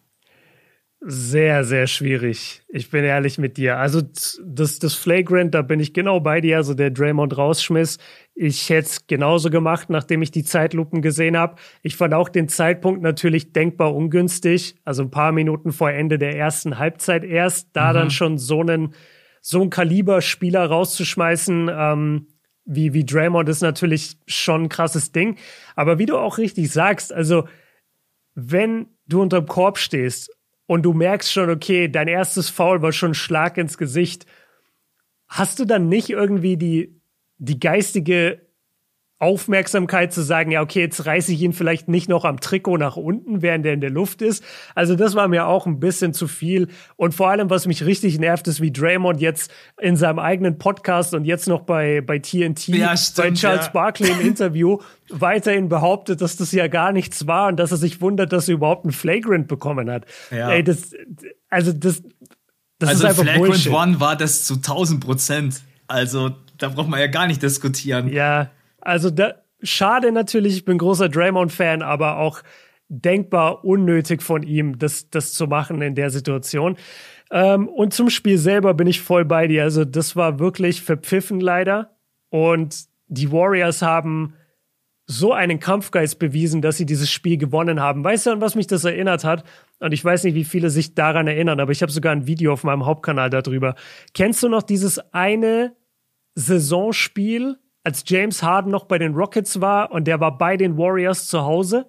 Speaker 3: Sehr, sehr schwierig. Ich bin ehrlich mit dir. Also das, das Flagrant, da bin ich genau bei dir. Also der Draymond rausschmiss. Ich hätte es genauso gemacht, nachdem ich die Zeitlupen gesehen habe. Ich fand auch den Zeitpunkt natürlich denkbar ungünstig. Also ein paar Minuten vor Ende der ersten Halbzeit erst. Da mhm. dann schon so einen, so einen Kaliber-Spieler rauszuschmeißen, ähm, wie, wie Draymond, ist natürlich schon ein krasses Ding. Aber wie du auch richtig sagst, also wenn du unterm Korb stehst und du merkst schon, okay, dein erstes Foul war schon ein Schlag ins Gesicht. Hast du dann nicht irgendwie die, die geistige Aufmerksamkeit zu sagen, ja, okay, jetzt reiße ich ihn vielleicht nicht noch am Trikot nach unten, während er in der Luft ist. Also das war mir auch ein bisschen zu viel. Und vor allem, was mich richtig nervt, ist, wie Draymond jetzt in seinem eigenen Podcast und jetzt noch bei, bei T N T,
Speaker 2: ja, stimmt,
Speaker 3: bei Charles
Speaker 2: ja.
Speaker 3: Barkley im Interview weiterhin behauptet, dass das ja gar nichts war und dass er sich wundert, dass er überhaupt einen Flagrant bekommen hat.
Speaker 2: Ja.
Speaker 3: Ey, das, also das, das
Speaker 2: also
Speaker 3: ist einfach
Speaker 2: Flagrant
Speaker 3: Bullshit.
Speaker 2: One war das zu tausend Prozent. Also da braucht man ja gar nicht diskutieren.
Speaker 3: Ja, also da, schade natürlich, ich bin großer Draymond-Fan, aber auch denkbar unnötig von ihm, das, das zu machen in der Situation. Ähm, und zum Spiel selber bin ich voll bei dir. Also das war wirklich verpfiffen leider. Und die Warriors haben so einen Kampfgeist bewiesen, dass sie dieses Spiel gewonnen haben. Weißt du, an was mich das erinnert hat? Und ich weiß nicht, wie viele sich daran erinnern, aber ich habe sogar ein Video auf meinem Hauptkanal darüber. Kennst du noch dieses eine Saisonspiel, als James Harden noch bei den Rockets war und der war bei den Warriors zu Hause?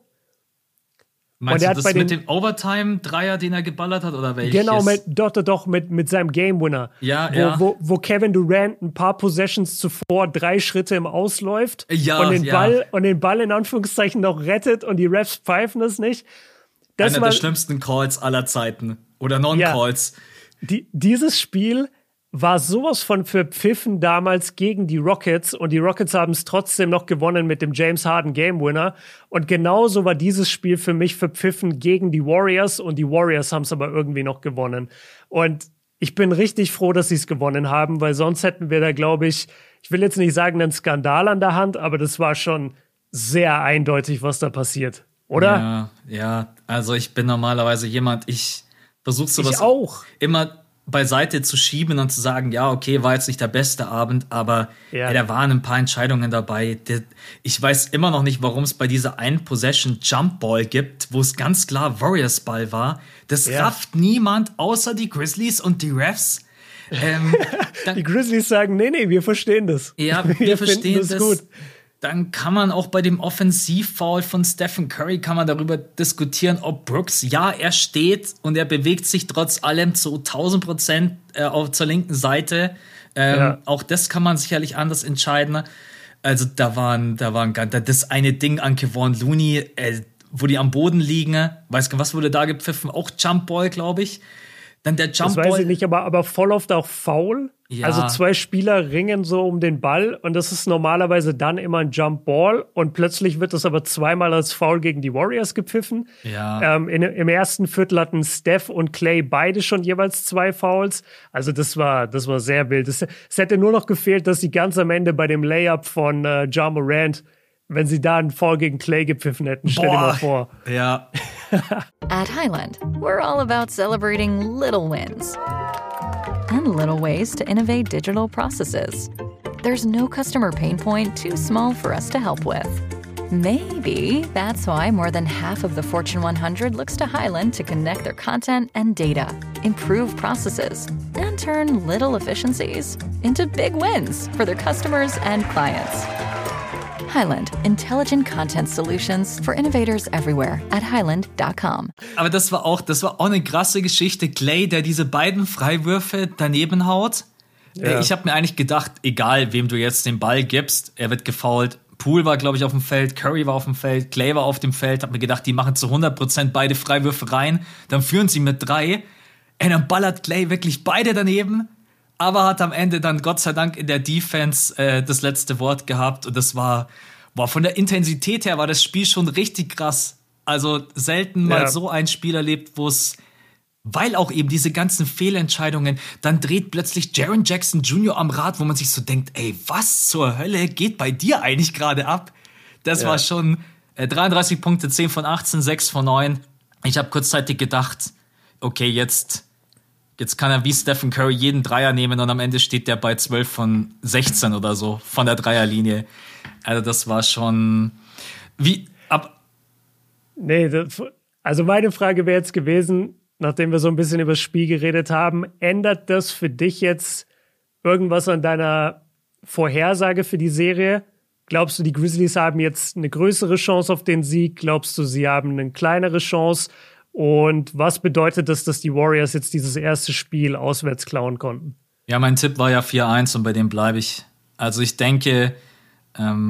Speaker 2: Meinst
Speaker 3: und er
Speaker 2: du
Speaker 3: hat
Speaker 2: das
Speaker 3: bei
Speaker 2: mit
Speaker 3: den,
Speaker 2: dem Overtime-Dreier, den er geballert hat, oder welches?
Speaker 3: Genau, mit, doch, doch, doch, mit, mit seinem Game-Winner.
Speaker 2: Ja,
Speaker 3: wo,
Speaker 2: ja.
Speaker 3: Wo, wo Kevin Durant ein paar Possessions zuvor drei Schritte im Ausläuft
Speaker 2: Ja,
Speaker 3: und, den
Speaker 2: ja.
Speaker 3: Ball, und den Ball in Anführungszeichen noch rettet und die Refs pfeifen es nicht. Das
Speaker 2: Einer
Speaker 3: war,
Speaker 2: der schlimmsten Calls aller Zeiten. Oder Non-Calls.
Speaker 3: Ja. Die, dieses Spiel war sowas von verpfiffen damals gegen die Rockets und die Rockets haben es trotzdem noch gewonnen mit dem James Harden Game Winner und genauso war dieses Spiel für mich verpfiffen gegen die Warriors und die Warriors haben es aber irgendwie noch gewonnen und ich bin richtig froh, dass sie es gewonnen haben, weil sonst hätten wir da, glaube ich, ich will jetzt nicht sagen, einen Skandal an der Hand, aber das war schon sehr eindeutig, was da passiert, oder?
Speaker 2: Ja, ja, also ich bin normalerweise jemand, ich versuche sowas
Speaker 3: Ich auch.
Speaker 2: immer beiseite zu schieben und zu sagen, ja, okay, war jetzt nicht der beste Abend, aber
Speaker 3: Ja.
Speaker 2: ey, da waren ein paar Entscheidungen dabei. Der, ich weiß immer noch nicht, warum es bei dieser Ein-Possession-Jump-Ball gibt, wo es ganz klar Warriors-Ball war. Das
Speaker 3: Ja.
Speaker 2: rafft niemand, außer die Grizzlies und die Refs. Ähm, dann,
Speaker 3: Die Grizzlies sagen, nee, nee, wir verstehen das.
Speaker 2: ja, wir,
Speaker 3: wir
Speaker 2: verstehen
Speaker 3: finden
Speaker 2: das.
Speaker 3: gut.
Speaker 2: Dann kann man auch bei dem Offensivfoul von Stephen Curry kann man darüber diskutieren, ob Brooks, ja, er steht und er bewegt sich trotz allem zu tausend Prozent äh, auf, zur linken Seite. Ähm,
Speaker 3: Ja.
Speaker 2: Auch das kann man sicherlich anders entscheiden. Also da waren, da waren ganz, das eine Ding an Kevon Looney, äh, wo die am Boden liegen, weiß gar was wurde da gepfiffen? Auch Jumpball, glaube ich. Dann der
Speaker 3: Das weiß
Speaker 2: Jumpball.
Speaker 3: ich nicht, aber, aber voll oft auch Foul.
Speaker 2: Ja.
Speaker 3: Also zwei Spieler ringen so um den Ball und das ist normalerweise dann immer ein Jump Ball und plötzlich wird das aber zweimal als Foul gegen die Warriors gepfiffen.
Speaker 2: Ja.
Speaker 3: Ähm, in, Im ersten Viertel hatten Steph und Clay beide schon jeweils zwei Fouls. Also das war, das war sehr wild. Es, es hätte nur noch gefehlt, dass sie ganz am Ende bei dem Layup von äh, Ja Morant, wenn sie da einen Foul gegen Clay gepfiffen hätten, stell dir mal vor.
Speaker 2: Ja.
Speaker 1: At Highland, we're all about celebrating little wins and little ways to innovate digital processes. There's no customer pain point too small for us to help with. Maybe that's why more than half of the Fortune one hundred looks to Highland to connect their content and data, improve processes, and turn little efficiencies into big wins for their customers and clients. Highland, intelligent content solutions for innovators everywhere at highland dot com.
Speaker 2: Aber das war auch, das war auch eine krasse Geschichte. Clay, der diese beiden Freiwürfe daneben haut.
Speaker 3: Ja.
Speaker 2: Ich habe mir eigentlich gedacht, egal wem du jetzt den Ball gibst, er wird gefoult. Poole war, glaube ich, auf dem Feld, Curry war auf dem Feld, Clay war auf dem Feld. Hab mir gedacht, die machen zu hundert Prozent beide Freiwürfe rein. Dann führen sie mit drei. Und dann ballert Clay wirklich beide daneben. Aber hat am Ende dann Gott sei Dank in der Defense äh, das letzte Wort gehabt. Und das war, boah, von der Intensität her war das Spiel schon richtig krass. Also selten mal
Speaker 3: Ja.
Speaker 2: so ein Spiel erlebt, wo es, weil auch eben diese ganzen Fehlentscheidungen, dann dreht plötzlich Jaren Jackson Junior am Rad, wo man sich so denkt, ey, was zur Hölle geht bei dir eigentlich gerade ab? Das
Speaker 3: Ja.
Speaker 2: war schon äh, dreiunddreißig Punkte, zehn von achtzehn, sechs von neun. Ich habe kurzzeitig gedacht, okay, jetzt... Jetzt kann er wie Stephen Curry jeden Dreier nehmen und am Ende steht der bei zwölf von sechzehn oder so von der Dreierlinie. Also das war schon wie ab.
Speaker 3: Nee, das, also meine Frage wäre jetzt gewesen, nachdem wir so ein bisschen über das Spiel geredet haben, ändert das für dich jetzt irgendwas an deiner Vorhersage für die Serie? Glaubst du, die Grizzlies haben jetzt eine größere Chance auf den Sieg? Glaubst du, sie haben eine kleinere Chance? Und was bedeutet das, dass die Warriors jetzt dieses erste Spiel auswärts klauen konnten?
Speaker 2: Ja, mein Tipp war ja vier eins und bei dem bleibe ich. Also ich denke, ähm,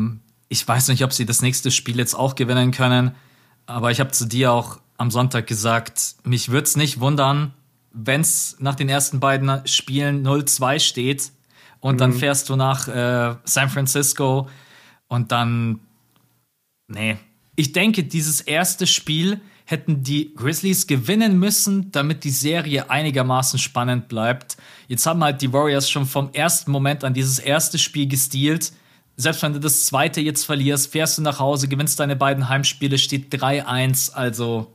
Speaker 2: ich weiß nicht, ob sie das nächste Spiel jetzt auch gewinnen können, aber ich habe zu dir auch am Sonntag gesagt, mich würde es nicht wundern, wenn es nach den ersten beiden Spielen null zwei steht und mhm. dann fährst du nach äh, San Francisco und dann, nee. Ich denke, dieses erste Spiel hätten die Grizzlies gewinnen müssen, damit die Serie einigermaßen spannend bleibt. Jetzt haben halt die Warriors schon vom ersten Moment an dieses erste Spiel gestealt. Selbst wenn du das zweite jetzt verlierst, fährst du nach Hause, gewinnst deine beiden Heimspiele, steht drei eins. Also,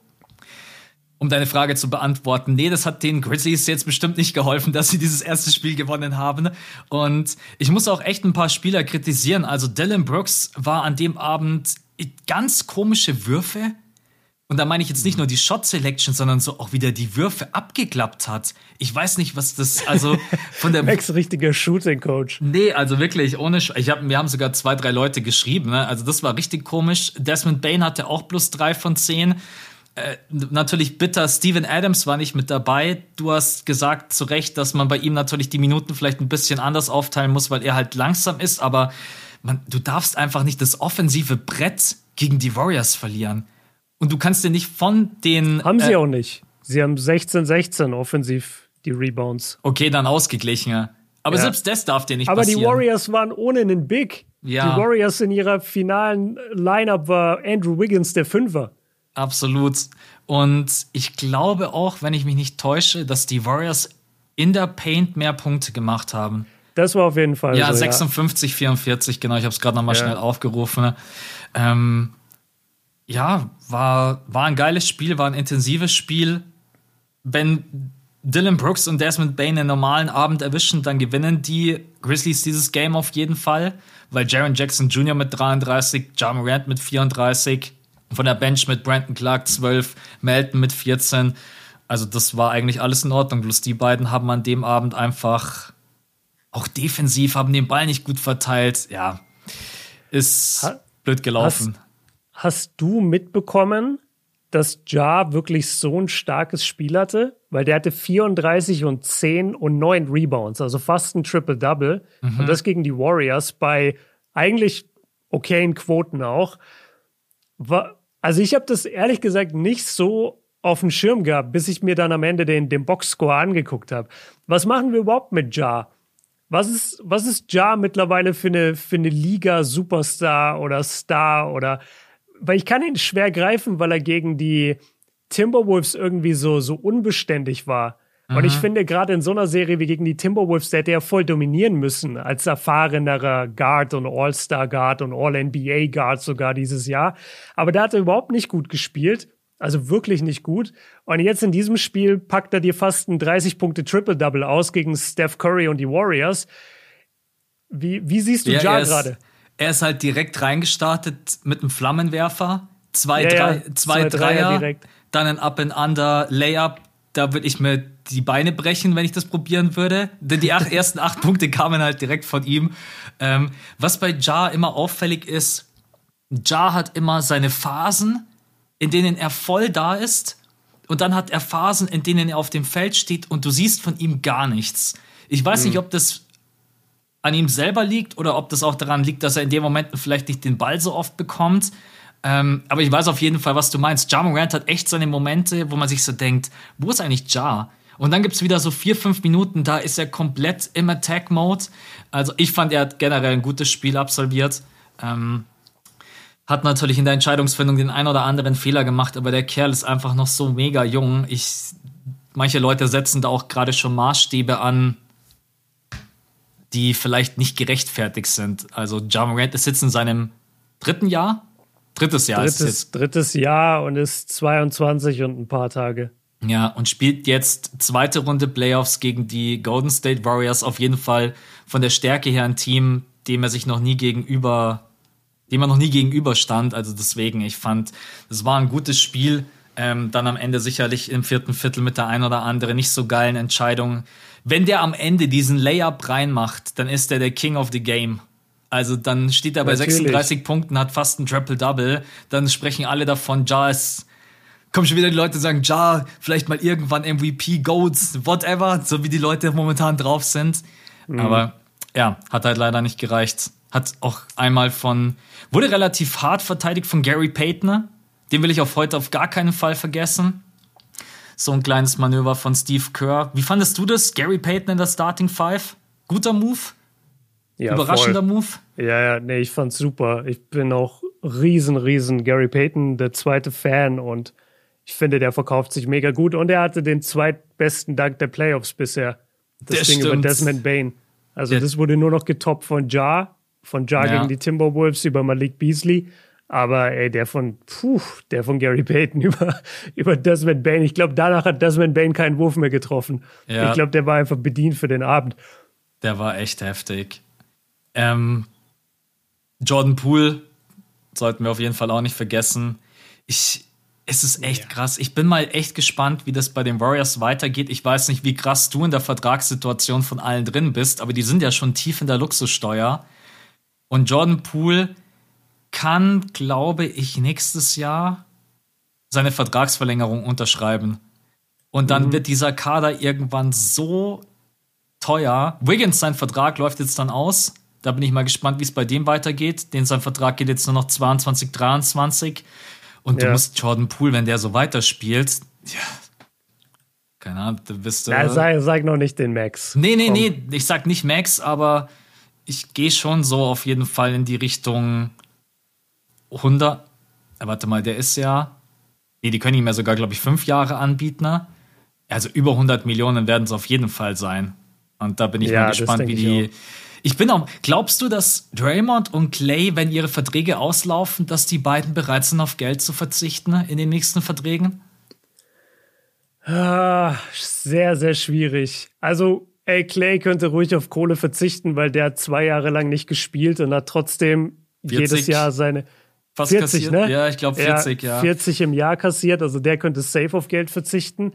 Speaker 2: um deine Frage zu beantworten, nee, das hat den Grizzlies jetzt bestimmt nicht geholfen, dass sie dieses erste Spiel gewonnen haben. Und ich muss auch echt ein paar Spieler kritisieren. Also Dillon Brooks war an dem Abend ganz komische Würfe. Und da meine ich jetzt nicht nur die Shot Selection, sondern so auch wieder die Würfe abgeklappt hat. Ich weiß nicht, was das, also von der
Speaker 3: Max richtiger Shooting Coach.
Speaker 2: Nee, also wirklich ohne Sch- ich hab, wir haben sogar zwei, drei Leute geschrieben, ne? Also das war richtig komisch. Desmond Bane hatte auch plus drei von zehn. Äh, natürlich bitter, Steven Adams war nicht mit dabei. Du hast gesagt zu Recht, dass man bei ihm natürlich die Minuten vielleicht ein bisschen anders aufteilen muss, weil er halt langsam ist, aber man, du darfst einfach nicht das offensive Brett gegen die Warriors verlieren. Und du kannst dir nicht von den...
Speaker 3: Haben sie äh, auch nicht. Sie haben sechzehn sechzehn offensiv, die Rebounds.
Speaker 2: Okay, dann ausgeglichen. Ja. Aber ja. selbst das darf dir nicht
Speaker 3: Aber
Speaker 2: passieren.
Speaker 3: Aber die Warriors waren ohne einen Big.
Speaker 2: Ja.
Speaker 3: Die Warriors in ihrer finalen Lineup war Andrew Wiggins der Fünfer.
Speaker 2: Absolut. Und ich glaube auch, wenn ich mich nicht täusche, dass die Warriors in der Paint mehr Punkte gemacht haben.
Speaker 3: Das war auf jeden Fall
Speaker 2: ja,
Speaker 3: so,
Speaker 2: sechsundfünfzig, ja. vierundvierzig, genau. Ich habe es gerade nochmal ja. schnell aufgerufen. Ähm, ja, war, war ein geiles Spiel, war ein intensives Spiel. Wenn Dillon Brooks und Desmond Bane einen normalen Abend erwischen, dann gewinnen die Grizzlies dieses Game auf jeden Fall, weil Jaren Jackson Junior mit dreiunddreißig, Ja Morant mit vierunddreißig, von der Bench mit Brandon Clark zwölf, Melton mit vierzehn. Also das war eigentlich alles in Ordnung. Bloß die beiden haben an dem Abend einfach auch defensiv, haben den Ball nicht gut verteilt. Ja, ist ha- blöd gelaufen.
Speaker 3: Hast, hast du mitbekommen, dass Ja wirklich so ein starkes Spiel hatte? Weil der hatte vierunddreißig und zehn und neun Rebounds, also fast ein Triple-Double. Mhm. Und das gegen die Warriors bei eigentlich okayen Quoten auch. War, also ich habe das ehrlich gesagt nicht so auf dem Schirm gehabt, bis ich mir dann am Ende den, den Boxscore angeguckt habe. Was machen wir überhaupt mit Ja? Was ist, was ist Ja mittlerweile für eine, für eine Liga-Superstar oder Star oder, weil ich kann ihn schwer greifen, weil er gegen die Timberwolves irgendwie so, so unbeständig war. Mhm. Und ich finde, gerade in so einer Serie wie gegen die Timberwolves, der hätte er voll dominieren müssen, als erfahrenerer Guard und All-Star-Guard und All-N B A-Guard sogar dieses Jahr. Aber der hat er überhaupt nicht gut gespielt. Also wirklich nicht gut. Und jetzt in diesem Spiel packt er dir fast ein dreißig-Punkte-Triple-Double aus gegen Steph Curry und die Warriors. Wie, wie siehst du Ja, Ja gerade?
Speaker 2: Er ist halt direkt reingestartet mit einem Flammenwerfer. Zwei,
Speaker 3: ja,
Speaker 2: drei,
Speaker 3: ja,
Speaker 2: zwei, zwei Dreier, Dreier direkt. Dann ein Up-and-Under-Layup. Da würde ich mir die Beine brechen, wenn ich das probieren würde. Denn die acht, ersten acht Punkte kamen halt direkt von ihm. Ähm, was bei Ja immer auffällig ist, Ja hat immer seine Phasen, in denen er voll da ist, und dann hat er Phasen, in denen er auf dem Feld steht und du siehst von ihm gar nichts. Ich weiß mhm. nicht, ob das an ihm selber liegt oder ob das auch daran liegt, dass er in den Momenten vielleicht nicht den Ball so oft bekommt. Ähm, aber ich weiß auf jeden Fall, was du meinst. Ja Morant hat echt seine Momente, wo man sich so denkt, wo ist eigentlich Ja? Und dann gibt's wieder so vier, fünf Minuten, da ist er komplett im Attack-Mode. Also ich fand, er hat generell ein gutes Spiel absolviert. Ähm, Hat natürlich in der Entscheidungsfindung den ein oder anderen Fehler gemacht, aber der Kerl ist einfach noch so mega jung. Ich, manche Leute setzen da auch gerade schon Maßstäbe an, die vielleicht nicht gerechtfertigt sind. Also Ja Morant ist jetzt in seinem dritten Jahr? Drittes Jahr
Speaker 3: drittes,
Speaker 2: ist es jetzt.
Speaker 3: Drittes Jahr und ist zweiundzwanzig und ein paar Tage.
Speaker 2: Ja, und spielt jetzt zweite Runde Playoffs gegen die Golden State Warriors. Auf jeden Fall von der Stärke her ein Team, dem er sich noch nie gegenüber dem er noch nie gegenüberstand. Also deswegen, ich fand, das war ein gutes Spiel. Ähm, dann am Ende sicherlich im vierten Viertel mit der ein oder anderen nicht so geilen Entscheidung. Wenn der am Ende diesen Layup reinmacht, dann ist der der King of the Game. Also dann steht er bei Natürlich. sechsunddreißig Punkten, hat fast ein Triple-Double. Dann sprechen alle davon, Ja ist... Kommen schon wieder die Leute, sagen, Ja, vielleicht mal irgendwann M V P, Goats, whatever. So wie die Leute momentan drauf sind. Mhm. Aber ja, hat halt leider nicht gereicht. Hat auch einmal von, wurde relativ hart verteidigt von Gary Payton. Den will ich auf heute auf gar keinen Fall vergessen. So ein kleines Manöver von Steve Kerr. Wie fandest du das? Gary Payton in der Starting Five? Guter Move?
Speaker 3: Ja,
Speaker 2: Überraschender
Speaker 3: voll.
Speaker 2: Move?
Speaker 3: Ja, ja, nee, ich fand's super. Ich bin auch riesen, riesen Gary Payton, der zweite Fan, und ich finde, der verkauft sich mega gut, und er hatte den zweitbesten Dank der Playoffs bisher. Das, das Ding stimmt. Über Desmond Bane. Also der, das wurde nur noch getoppt von Ja, von Ja, ja gegen die Timberwolves über Malik Beasley. Aber ey, der von, puh, der von Gary Payton über, über Desmond Bane. Ich glaube, danach hat Desmond Bane keinen Wurf mehr getroffen. Ja. Ich glaube, der war einfach bedient für den Abend.
Speaker 2: Der war echt heftig. Ähm, Jordan Poole sollten wir auf jeden Fall auch nicht vergessen. Ich, es ist echt ja. krass. Ich bin mal echt gespannt, wie das bei den Warriors weitergeht. Ich weiß nicht, wie krass du in der Vertragssituation von allen drin bist, aber die sind ja schon tief in der Luxussteuer. Und Jordan Poole kann, glaube ich, nächstes Jahr seine Vertragsverlängerung unterschreiben. Und dann mhm. wird dieser Kader irgendwann so teuer. Wiggins, sein Vertrag läuft jetzt dann aus. Da bin ich mal gespannt, wie es bei dem weitergeht. Den sein Vertrag geht jetzt nur noch zweiundzwanzig, dreiundzwanzig. Und ja. du musst Jordan Poole, wenn der so weiterspielt, ja, keine Ahnung, du bist...
Speaker 3: Ja, sag, sag noch nicht den Max.
Speaker 2: Nee, nee, Komm. nee, ich sag nicht Max, aber ich gehe schon so auf jeden Fall in die Richtung hundert. Ja, warte mal, der ist ja... Nee, die können ihm ja sogar, glaube ich, fünf Jahre anbieten. Ne? Also über hundert Millionen werden es auf jeden Fall sein. Und da bin ich ja, mal gespannt, wie die... Ich, ich bin auch... Glaubst du, dass Draymond und Klay, wenn ihre Verträge auslaufen, dass die beiden bereit sind, auf Geld zu verzichten in den nächsten Verträgen?
Speaker 3: Ah, sehr, sehr schwierig. Also, ey, Klay könnte ruhig auf Kohle verzichten, weil der hat zwei Jahre lang nicht gespielt und hat trotzdem vierzig jedes Jahr seine...
Speaker 2: Fast
Speaker 3: vierzig,
Speaker 2: kassiert?
Speaker 3: Ne?
Speaker 2: Ja, ich glaube vierzig, ja.
Speaker 3: vierzig im Jahr kassiert, also der könnte safe auf Geld verzichten.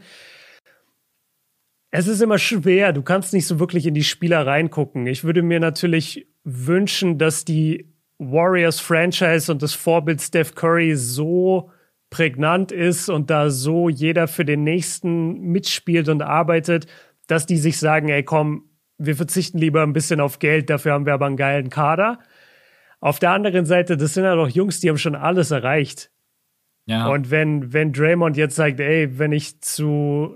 Speaker 3: Es ist immer schwer, du kannst nicht so wirklich in die Spieler reingucken. Ich würde mir natürlich wünschen, dass die Warriors-Franchise und das Vorbild Steph Curry so prägnant ist und da so jeder für den Nächsten mitspielt und arbeitet, dass die sich sagen, ey komm, wir verzichten lieber ein bisschen auf Geld, dafür haben wir aber einen geilen Kader. Auf der anderen Seite, das sind ja doch Jungs, die haben schon alles erreicht. Ja. Und wenn, wenn Draymond jetzt sagt, ey, wenn ich zu,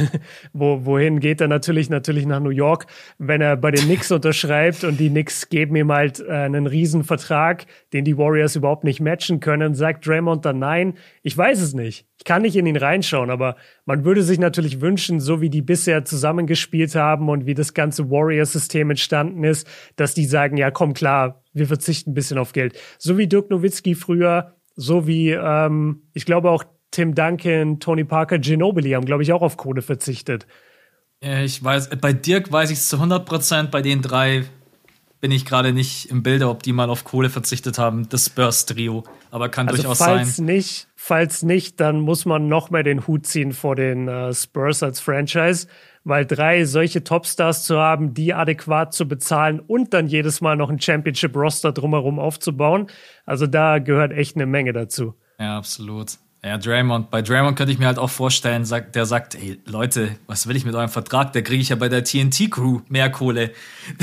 Speaker 3: wo, wohin geht er natürlich, natürlich nach New York, wenn er bei den Knicks unterschreibt und die Knicks geben ihm halt äh, einen Riesenvertrag, den die Warriors überhaupt nicht matchen können, sagt Draymond dann nein. Ich weiß es nicht. Ich kann nicht in ihn reinschauen, aber man würde sich natürlich wünschen, so wie die bisher zusammengespielt haben und wie das ganze Warriors-System entstanden ist, dass die sagen, ja komm klar, wir verzichten ein bisschen auf Geld. So wie Dirk Nowitzki früher, so wie, ähm, ich glaube auch Tim Duncan, Tony Parker, Ginobili haben, glaube ich, auch auf Kohle verzichtet.
Speaker 2: Ja, ich weiß, bei Dirk weiß ich es zu hundert Prozent, bei den drei bin ich gerade nicht im Bilde, ob die mal auf Kohle verzichtet haben, das Spurs-Trio, aber kann also durchaus
Speaker 3: falls
Speaker 2: sein.
Speaker 3: Nicht, falls nicht, dann muss man noch mehr den Hut ziehen vor den äh, Spurs als Franchise, weil drei solche Topstars zu haben, die adäquat zu bezahlen und dann jedes Mal noch ein Championship-Roster drumherum aufzubauen, also da gehört echt eine Menge dazu.
Speaker 2: Ja, absolut. Ja, Draymond. Bei Draymond könnte ich mir halt auch vorstellen, sagt, der sagt, ey, Leute, was will ich mit eurem Vertrag? Da kriege ich ja bei der T N T-Crew mehr Kohle.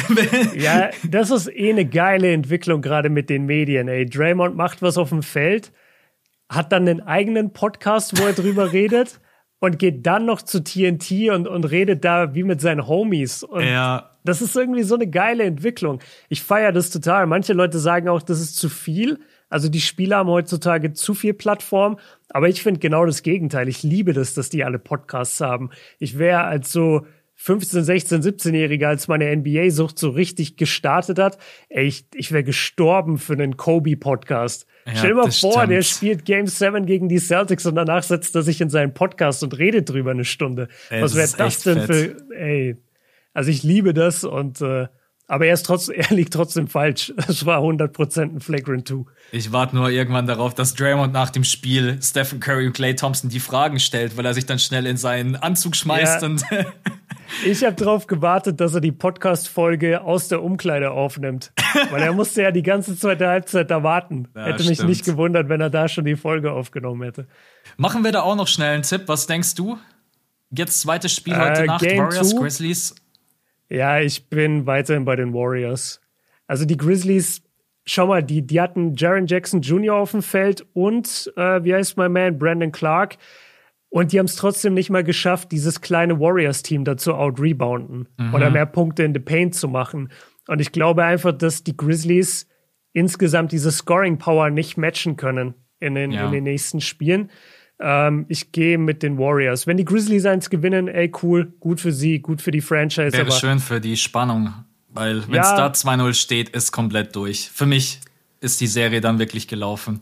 Speaker 3: Ja, das ist eh eine geile Entwicklung gerade mit den Medien, ey. Draymond macht was auf dem Feld, hat dann einen eigenen Podcast, wo er drüber redet und geht dann noch zu T N T und, und redet da wie mit seinen Homies. Und
Speaker 2: ja.
Speaker 3: Das ist irgendwie so eine geile Entwicklung. Ich feiere das total. Manche Leute sagen auch, das ist zu viel. Also die Spieler haben heutzutage zu viel Plattform, aber ich finde genau das Gegenteil. Ich liebe das, dass die alle Podcasts haben. Ich wäre als so fünfzehn-, sechzehn-, siebzehnjähriger, als meine N B A-Sucht so richtig gestartet hat, ey, ich, ich wäre gestorben für einen Kobe-Podcast. Ja, stell dir mal vor, stimmt. Der spielt Game sieben gegen die Celtics und danach setzt er sich in seinen Podcast und redet drüber eine Stunde. Ey, was wäre das denn fett. für, ey, also ich liebe das und, äh, aber er ist trotzdem, er liegt trotzdem falsch. Es war hundert Prozent ein Flagrant zwei.
Speaker 2: Ich warte nur irgendwann darauf, dass Draymond nach dem Spiel Stephen Curry und Klay Thompson die Fragen stellt, weil er sich dann schnell in seinen Anzug schmeißt. Ja. Und
Speaker 3: ich habe darauf gewartet, dass er die Podcast-Folge aus der Umkleide aufnimmt. Weil er musste ja die ganze zweite Halbzeit da warten. Ja, hätte mich stimmt. nicht gewundert, wenn er da schon die Folge aufgenommen hätte.
Speaker 2: Machen wir da auch noch schnell einen Tipp. Was denkst du? Jetzt zweites Spiel heute
Speaker 3: äh,
Speaker 2: Nacht,
Speaker 3: Game
Speaker 2: Warriors,
Speaker 3: two.
Speaker 2: Grizzlies.
Speaker 3: Ja, ich bin weiterhin bei den Warriors. Also die Grizzlies, schau mal, die, die hatten Jaren Jackson Junior auf dem Feld und, äh, wie heißt mein Man, Brandon Clark. Und die haben es trotzdem nicht mal geschafft, dieses kleine Warriors-Team dazu out-rebounden mhm. oder mehr Punkte in the Paint zu machen. Und ich glaube einfach, dass die Grizzlies insgesamt diese Scoring-Power nicht matchen können in den, ja. in den nächsten Spielen. Ähm, ich gehe mit den Warriors. Wenn die Grizzlies eins gewinnen, ey, cool, gut für sie, gut für die Franchise.
Speaker 2: Wäre
Speaker 3: aber
Speaker 2: schön für die Spannung, weil wenn es ja, da zwei null steht, ist komplett durch. Für mich ist die Serie dann wirklich gelaufen.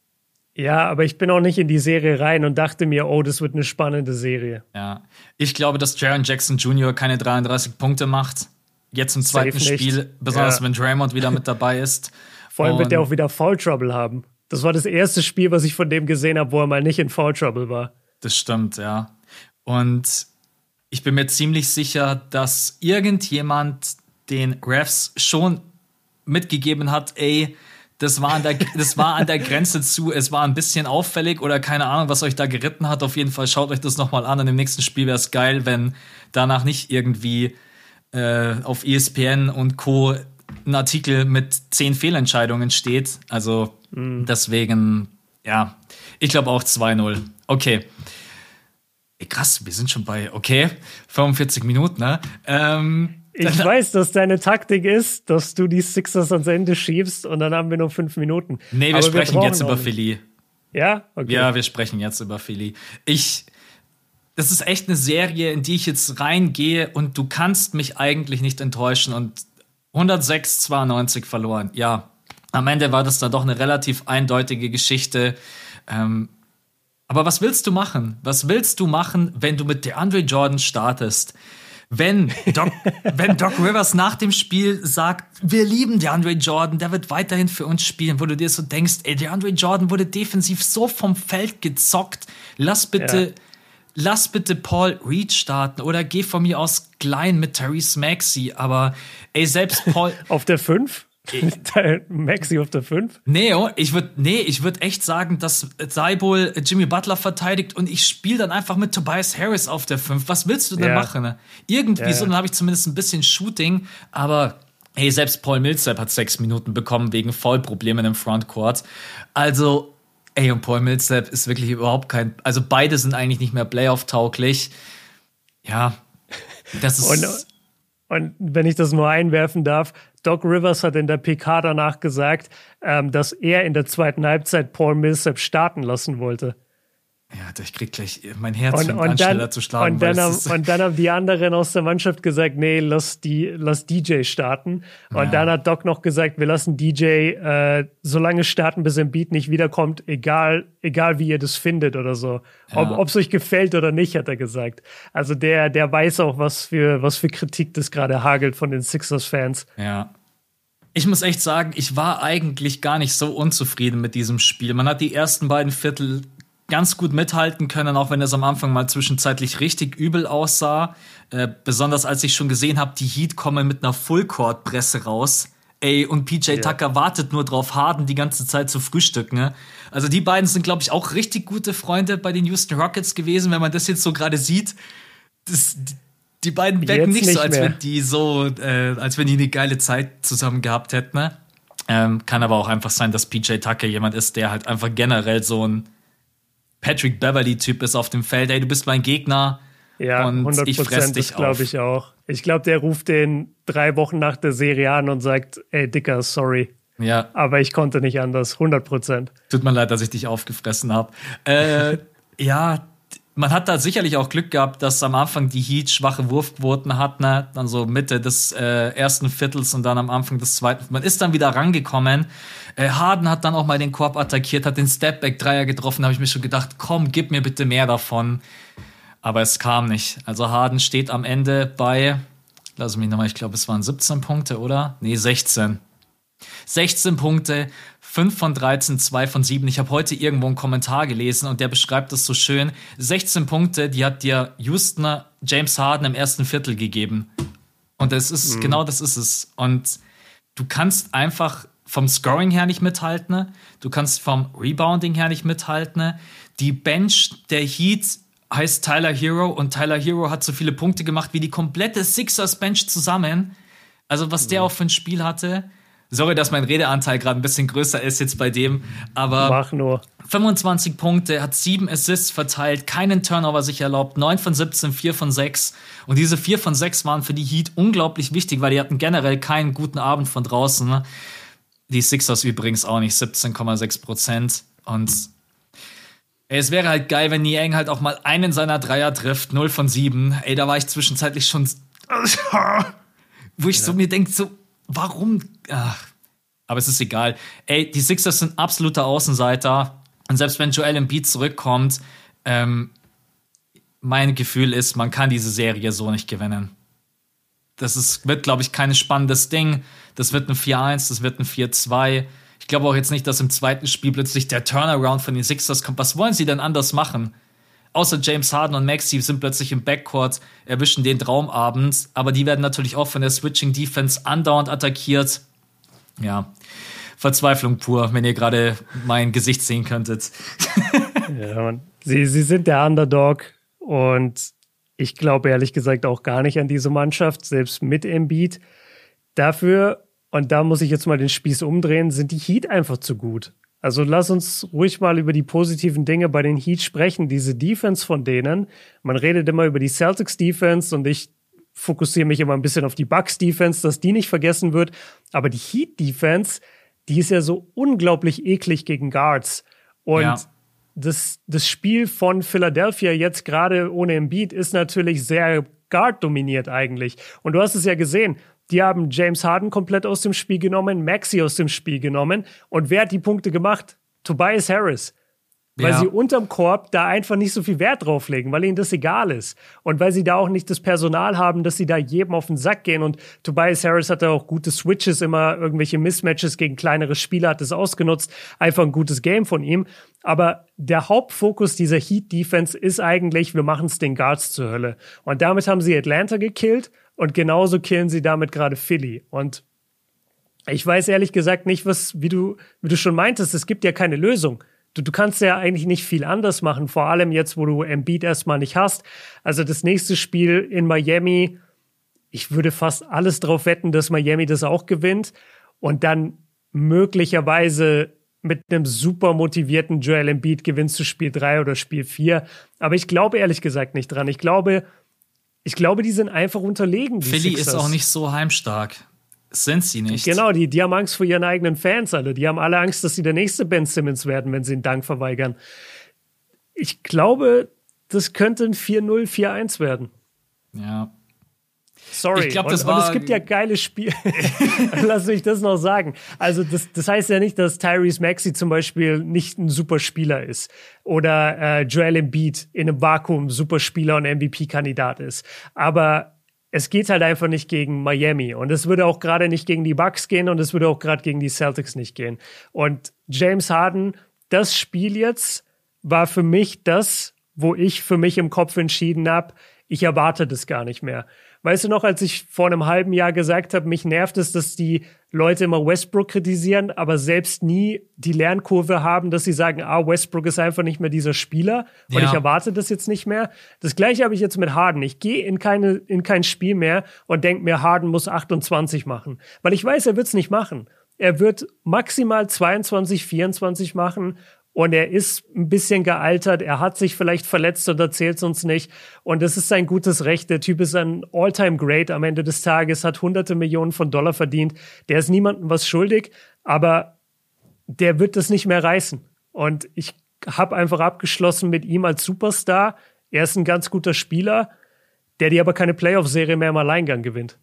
Speaker 3: Ja, aber ich bin auch nicht in die Serie rein und dachte mir, oh, das wird eine spannende Serie.
Speaker 2: Ja, ich glaube, dass Jaren Jackson Junior keine dreiunddreißig Punkte macht. Jetzt im zweiten Spiel, besonders ja. wenn Draymond wieder mit dabei ist.
Speaker 3: Vor allem und wird er auch wieder Foul Trouble haben. Das war das erste Spiel, was ich von dem gesehen habe, wo er mal nicht in Foul Trouble war.
Speaker 2: Das stimmt, ja. Und ich bin mir ziemlich sicher, dass irgendjemand den Refs schon mitgegeben hat, ey, Das war, an der, das war an der Grenze zu, es war ein bisschen auffällig oder keine Ahnung, was euch da geritten hat. Auf jeden Fall schaut euch das nochmal an. Und im nächsten Spiel wäre es geil, wenn danach nicht irgendwie äh, auf E S P N und Co. ein Artikel mit zehn Fehlentscheidungen steht. Also mhm. deswegen, ja, ich glaube auch zwei null. Okay. Ey, krass, wir sind schon bei, okay, fünfundvierzig Minuten, ne? Ähm,
Speaker 3: Ich weiß, dass deine Taktik ist, dass du die Sixers ans Ende schiebst und dann haben wir nur fünf Minuten.
Speaker 2: Nee, wir Aber sprechen wir jetzt über nicht. Philly.
Speaker 3: Ja? Okay.
Speaker 2: Ja, wir sprechen jetzt über Philly. Ich, das ist echt eine Serie, in die ich jetzt reingehe und du kannst mich eigentlich nicht enttäuschen und hundertsechs zweiundneunzig verloren. Ja, am Ende war das dann doch eine relativ eindeutige Geschichte. Ähm, aber was willst du machen? Was willst du machen, wenn du mit DeAndre Jordan startest? Wenn Doc, wenn Doc Rivers nach dem Spiel sagt, wir lieben DeAndre Jordan, der wird weiterhin für uns spielen, wo du dir so denkst, ey, DeAndre Jordan wurde defensiv so vom Feld gezockt, lass bitte, ja. lass bitte Paul Reed starten oder geh von mir aus klein mit Tyrese Maxey, aber ey, selbst Paul...
Speaker 3: Auf der fünf? Maxi auf der fünf?
Speaker 2: Nee, ich würde nee, ich würd echt sagen, dass Thibault Jimmy Butler verteidigt und ich spiele dann einfach mit Tobias Harris auf der fünf. Was willst du denn ja. machen? Irgendwie ja, so, dann habe ich zumindest ein bisschen Shooting, aber hey, selbst Paul Millsap hat sechs Minuten bekommen wegen Foulproblemen im Frontcourt. Also, ey, und Paul Millsap ist wirklich überhaupt kein, also beide sind eigentlich nicht mehr Playoff-tauglich. Ja, das ist...
Speaker 3: Und, und wenn ich das nur einwerfen darf, Doc Rivers hat in der P K danach gesagt, ähm, dass er in der zweiten Halbzeit Paul Millsap starten lassen wollte.
Speaker 2: Ja, ich krieg gleich, mein Herz
Speaker 3: und,
Speaker 2: fängt
Speaker 3: und
Speaker 2: an,
Speaker 3: dann,
Speaker 2: schneller zu schlagen.
Speaker 3: Und dann, haben, und dann haben die anderen aus der Mannschaft gesagt, nee, lass, die, lass D J starten. Und ja. dann hat Doc noch gesagt, wir lassen D J äh, so lange starten, bis Embiid nicht wiederkommt, egal, egal wie ihr das findet oder so. Ja. Ob es euch gefällt oder nicht, hat er gesagt. Also der, der weiß auch, was für, was für Kritik das gerade hagelt von den Sixers-Fans.
Speaker 2: Ja. Ich muss echt sagen, ich war eigentlich gar nicht so unzufrieden mit diesem Spiel. Man hat die ersten beiden Viertel ganz gut mithalten können, auch wenn es am Anfang mal zwischenzeitlich richtig übel aussah. Äh, besonders als ich schon gesehen habe, die Heat kommen mit einer Full-Court-Presse raus. Ey, und P J yeah. Tucker wartet nur drauf, Harden die ganze Zeit zu frühstücken. Ne? Also die beiden sind, glaube ich, auch richtig gute Freunde bei den Houston Rockets gewesen, wenn man das jetzt so gerade sieht. Das, die beiden wecken nicht, nicht so, als mehr. wenn die so, äh, als wenn die eine geile Zeit zusammen gehabt hätten. Ne? Ähm, kann aber auch einfach sein, dass P J Tucker jemand ist, der halt einfach generell so ein Patrick Beverley-Typ ist auf dem Feld. Ey, du bist mein Gegner
Speaker 3: ja,
Speaker 2: und
Speaker 3: hundert Prozent,
Speaker 2: ich fress dich
Speaker 3: das glaube ich auch. Ich glaube, der ruft den drei Wochen nach der Serie an und sagt, ey, Dicker, sorry.
Speaker 2: Ja.
Speaker 3: Aber ich konnte nicht anders, hundert Prozent.
Speaker 2: Tut mir leid, dass ich dich aufgefressen habe. Äh, ja, man hat da sicherlich auch Glück gehabt, dass am Anfang die Heat schwache Wurfquoten hat, ne? Dann so Mitte des äh, ersten Viertels und dann am Anfang des zweiten. Man ist dann wieder rangekommen. Äh, Harden hat dann auch mal den Korb attackiert, hat den Stepback-Dreier getroffen. Da habe ich mir schon gedacht, komm, gib mir bitte mehr davon. Aber es kam nicht. Also Harden steht am Ende bei, lass mich nochmal, ich glaube, es waren siebzehn Punkte, oder? Nee, sechzehn. sechzehn Punkte, fünf von dreizehn, zwei von sieben. Ich habe heute irgendwo einen Kommentar gelesen und der beschreibt das so schön. sechzehn Punkte, die hat dir Houston James Harden im ersten Viertel gegeben. Und das ist, mhm. genau das ist es. Und du kannst einfach vom Scoring her nicht mithalten. Du kannst vom Rebounding her nicht mithalten. Die Bench der Heat heißt Tyler Hero und Tyler Hero hat so viele Punkte gemacht wie die komplette Sixers Bench zusammen. Also was mhm. der auch für ein Spiel hatte. Sorry, dass mein Redeanteil gerade ein bisschen größer ist jetzt bei dem, aber
Speaker 3: Mach nur.
Speaker 2: fünfundzwanzig Punkte, hat sieben Assists verteilt, keinen Turnover sich erlaubt, neun von siebzehn, vier von sechs. Und diese vier von sechs waren für die Heat unglaublich wichtig, weil die hatten generell keinen guten Abend von draußen. Die Sixers übrigens auch nicht, siebzehn Komma sechs Prozent. Und ey, es wäre halt geil, wenn Niang halt auch mal einen seiner Dreier trifft, null von sieben. Ey, da war ich zwischenzeitlich schon wo ich ja. so mir denke, so, warum? Ach. Aber es ist egal. Ey, die Sixers sind absoluter Außenseiter. Und selbst wenn Joel Embiid zurückkommt, ähm, mein Gefühl ist, man kann diese Serie so nicht gewinnen. Das ist, wird, glaube ich, kein spannendes Ding. Das wird ein vier eins, das wird ein vier zwei. Ich glaube auch jetzt nicht, dass im zweiten Spiel plötzlich der Turnaround von den Sixers kommt. Was wollen sie denn anders machen? Außer James Harden und Maxey sind plötzlich im Backcourt, erwischen den Traumabend. Aber die werden natürlich auch von der Switching Defense andauernd attackiert. Ja, Verzweiflung pur, wenn ihr gerade mein Gesicht sehen könntet.
Speaker 3: Ja, Mann. Sie, sie sind der Underdog und ich glaube ehrlich gesagt auch gar nicht an diese Mannschaft, selbst mit Embiid. Dafür, und da muss ich jetzt mal den Spieß umdrehen, sind die Heat einfach zu gut. Also lass uns ruhig mal über die positiven Dinge bei den Heat sprechen. Diese Defense von denen, man redet immer über die Celtics-Defense und ich fokussiere mich immer ein bisschen auf die Bucks-Defense, dass die nicht vergessen wird. Aber die Heat-Defense, die ist ja so unglaublich eklig gegen Guards. Und ja. das, das Spiel von Philadelphia jetzt gerade ohne Embiid ist natürlich sehr Guard-dominiert eigentlich. Und du hast es ja gesehen, die haben James Harden komplett aus dem Spiel genommen, Maxey aus dem Spiel genommen. Und wer hat die Punkte gemacht? Tobias Harris. Weil ja. sie unterm Korb da einfach nicht so viel Wert drauf legen, weil ihnen das egal ist. Und weil sie da auch nicht das Personal haben, dass sie da jedem auf den Sack gehen. Und Tobias Harris hatte auch gute Switches, immer irgendwelche Mismatches gegen kleinere Spieler, hat das ausgenutzt. Einfach ein gutes Game von ihm. Aber der Hauptfokus dieser Heat-Defense ist eigentlich, wir machen es den Guards zur Hölle. Und damit haben sie Atlanta gekillt und genauso killen sie damit gerade Philly. Und ich weiß ehrlich gesagt nicht, was, wie du, wie du schon meintest, es gibt ja keine Lösung. Du, du kannst ja eigentlich nicht viel anders machen, vor allem jetzt, wo du Embiid erstmal nicht hast. Also das nächste Spiel in Miami, ich würde fast alles drauf wetten, dass Miami das auch gewinnt und dann möglicherweise mit einem super motivierten Joel Embiid gewinnst du Spiel drei oder Spiel vier. Aber ich glaube ehrlich gesagt nicht dran. Ich glaube, ich glaube, die sind einfach unterlegen. Die
Speaker 2: Philly
Speaker 3: Sixers.
Speaker 2: Ist auch nicht so heimstark. Sind sie nicht.
Speaker 3: Genau, die, die haben Angst vor ihren eigenen Fans, alle. Die haben alle Angst, dass sie der nächste Ben Simmons werden, wenn sie einen Dank verweigern. Ich glaube, das könnte ein vier null, vier eins werden.
Speaker 2: Ja.
Speaker 3: Sorry.
Speaker 2: Ich glaube, das
Speaker 3: und,
Speaker 2: war.
Speaker 3: Und es gibt ja geile Spiele. Lass mich das noch sagen. Also, das, das heißt ja nicht, dass Tyrese Maxey zum Beispiel nicht ein super Spieler ist. Oder äh, Joel Embiid in einem Vakuum super Spieler und M V P-Kandidat ist. Aber es geht halt einfach nicht gegen Miami. Und es würde auch gerade nicht gegen die Bucks gehen und es würde auch gerade gegen die Celtics nicht gehen. Und James Harden, das Spiel jetzt war für mich das, wo ich für mich im Kopf entschieden habe, ich erwarte das gar nicht mehr. Weißt du noch, als ich vor einem halben Jahr gesagt habe, mich nervt es, dass die Leute immer Westbrook kritisieren, aber selbst nie die Lernkurve haben, dass sie sagen, ah, Westbrook ist einfach nicht mehr dieser Spieler und ja. ich erwarte das jetzt nicht mehr. Das Gleiche habe ich jetzt mit Harden. Ich gehe in keine in kein Spiel mehr und denke mir, Harden muss achtundzwanzig machen. Weil ich weiß, er wird es nicht machen. Er wird maximal zweiundzwanzig, vierundzwanzig machen. Und er ist ein bisschen gealtert, er hat sich vielleicht verletzt und erzählt es uns nicht. Und das ist sein gutes Recht. Der Typ ist ein All-Time-Great am Ende des Tages, hat hunderte Millionen von Dollar verdient. Der ist niemandem was schuldig, aber der wird das nicht mehr reißen. Und ich habe einfach abgeschlossen mit ihm als Superstar. Er ist ein ganz guter Spieler, der dir aber keine Playoff-Serie mehr im Alleingang gewinnt.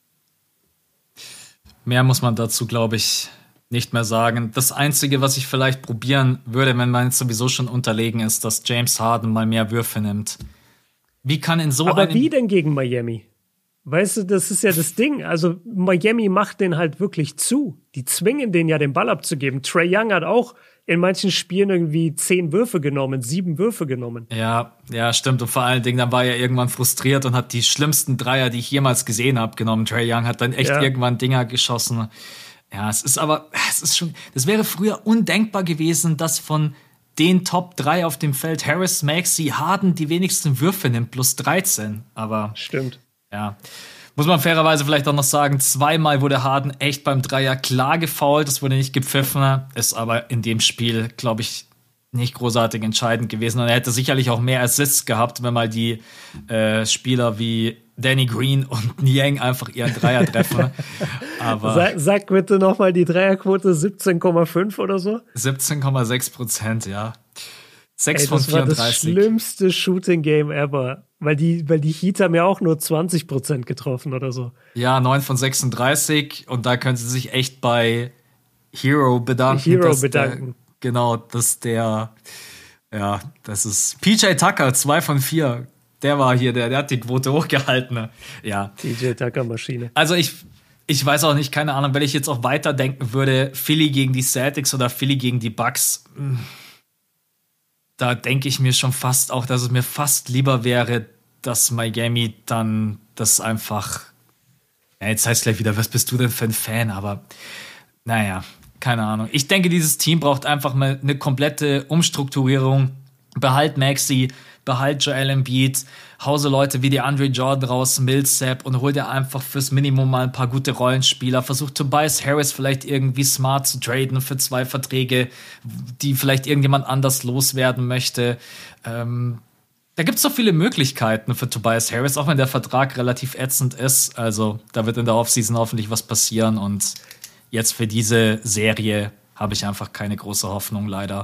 Speaker 2: Mehr muss man dazu, glaube ich, nicht mehr sagen. Das Einzige, was ich vielleicht probieren würde, wenn man jetzt sowieso schon unterlegen ist, dass James Harden mal mehr Würfe nimmt. Wie kann in so
Speaker 3: Aber
Speaker 2: einem...
Speaker 3: wie denn gegen Miami? Weißt du, das ist ja das Ding. Also Miami macht den halt wirklich zu. Die zwingen den ja, den Ball abzugeben. Trae Young hat auch in manchen Spielen irgendwie zehn Würfe genommen, sieben Würfe genommen.
Speaker 2: Ja, ja, stimmt. Und vor allen Dingen, dann war er irgendwann frustriert und hat die schlimmsten Dreier, die ich jemals gesehen habe, genommen. Trae Young hat dann echt ja. irgendwann Dinger geschossen. Ja, es ist aber, es ist schon, das wäre früher undenkbar gewesen, dass von den Top drei auf dem Feld Harris, Maxey, Harden die wenigsten Würfe nimmt, plus dreizehn. Aber
Speaker 3: stimmt.
Speaker 2: Ja, Muss man fairerweise vielleicht auch noch sagen, zweimal wurde Harden echt beim Dreier klar gefoult, das wurde nicht gepfiffen, ist aber in dem Spiel, glaube ich, nicht großartig entscheidend gewesen. Und er hätte sicherlich auch mehr Assists gehabt, wenn mal die äh, Spieler wie Danny Green und Niang einfach ihren Dreier treffen. Aber
Speaker 3: sag, sag bitte nochmal die Dreierquote, siebzehn Komma fünf oder so?
Speaker 2: siebzehn Komma sechs Prozent, ja. sechs
Speaker 3: Ey,
Speaker 2: von
Speaker 3: das war das
Speaker 2: vierunddreißig.
Speaker 3: schlimmste Shooting-Game ever. Weil die, weil die Heat haben ja auch nur zwanzig Prozent getroffen oder so.
Speaker 2: Ja, neun von sechsunddreißig. Und da können sie sich echt bei Hero bedanken.
Speaker 3: Hero bedanken.
Speaker 2: Der, genau, dass der, ja, das ist P J Tucker, zwei von vier. Der war hier, der, der hat die Quote hochgehalten. Ne? Ja.
Speaker 3: P J Tucker-Maschine.
Speaker 2: Also ich, ich weiß auch nicht, keine Ahnung, wenn ich jetzt auch weiterdenken würde, Philly gegen die Celtics oder Philly gegen die Bucks, da denke ich mir schon fast auch, dass es mir fast lieber wäre, dass Miami dann das einfach, ja, jetzt heißt es gleich wieder, was bist du denn für ein Fan, aber naja, keine Ahnung. Ich denke, dieses Team braucht einfach mal eine komplette Umstrukturierung. Behalt Maxey, behalt Joel Embiid, hause Leute wie die Andre Jordan raus, Millsap und hol dir einfach fürs Minimum mal ein paar gute Rollenspieler. Versuch Tobias Harris vielleicht irgendwie smart zu traden für zwei Verträge, die vielleicht irgendjemand anders loswerden möchte. Ähm, da gibt's so viele Möglichkeiten für Tobias Harris, auch wenn der Vertrag relativ ätzend ist. Also da wird in der Offseason hoffentlich was passieren und jetzt für diese Serie habe ich einfach keine große Hoffnung, leider.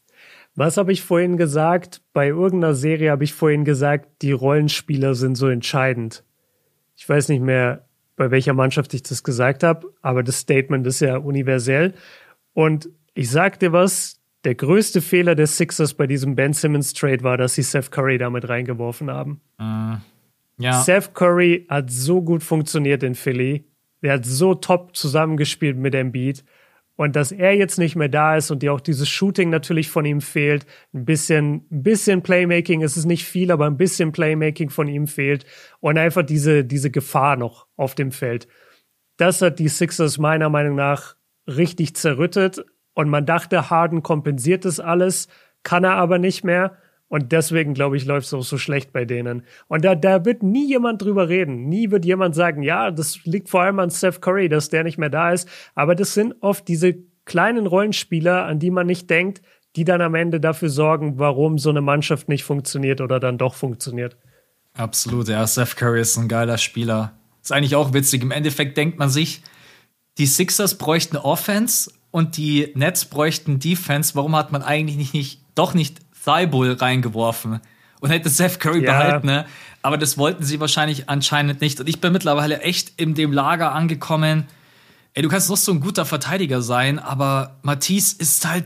Speaker 3: Was habe ich vorhin gesagt? Bei irgendeiner Serie habe ich vorhin gesagt, die Rollenspieler sind so entscheidend. Ich weiß nicht mehr, bei welcher Mannschaft ich das gesagt habe, aber das Statement ist ja universell. Und ich sag dir was, der größte Fehler der Sixers bei diesem Ben Simmons Trade war, dass sie Seth Curry damit reingeworfen haben.
Speaker 2: Mm, ja.
Speaker 3: Seth Curry hat so gut funktioniert in Philly. Der hat so top zusammengespielt mit Embiid. Und dass er jetzt nicht mehr da ist und dir auch dieses Shooting natürlich von ihm fehlt, ein bisschen, ein bisschen Playmaking, es ist nicht viel, aber ein bisschen Playmaking von ihm fehlt und einfach diese, diese Gefahr noch auf dem Feld. Das hat die Sixers meiner Meinung nach richtig zerrüttet und man dachte, Harden kompensiert das alles, kann er aber nicht mehr. Und deswegen, glaube ich, läuft es auch so schlecht bei denen. Und da, da wird nie jemand drüber reden. Nie wird jemand sagen, ja, das liegt vor allem an Steph Curry, dass der nicht mehr da ist. Aber das sind oft diese kleinen Rollenspieler, an die man nicht denkt, die dann am Ende dafür sorgen, warum so eine Mannschaft nicht funktioniert oder dann doch funktioniert.
Speaker 2: Absolut, ja. Steph Curry ist ein geiler Spieler. Ist eigentlich auch witzig. Im Endeffekt denkt man sich, die Sixers bräuchten Offense und die Nets bräuchten Defense. Warum hat man eigentlich nicht, nicht doch nicht Thibault reingeworfen und hätte Seth Curry ja. behalten, ne? Aber das wollten sie wahrscheinlich anscheinend nicht. Und ich bin mittlerweile echt in dem Lager angekommen. Ey, du kannst noch so ein guter Verteidiger sein, aber Matisse ist halt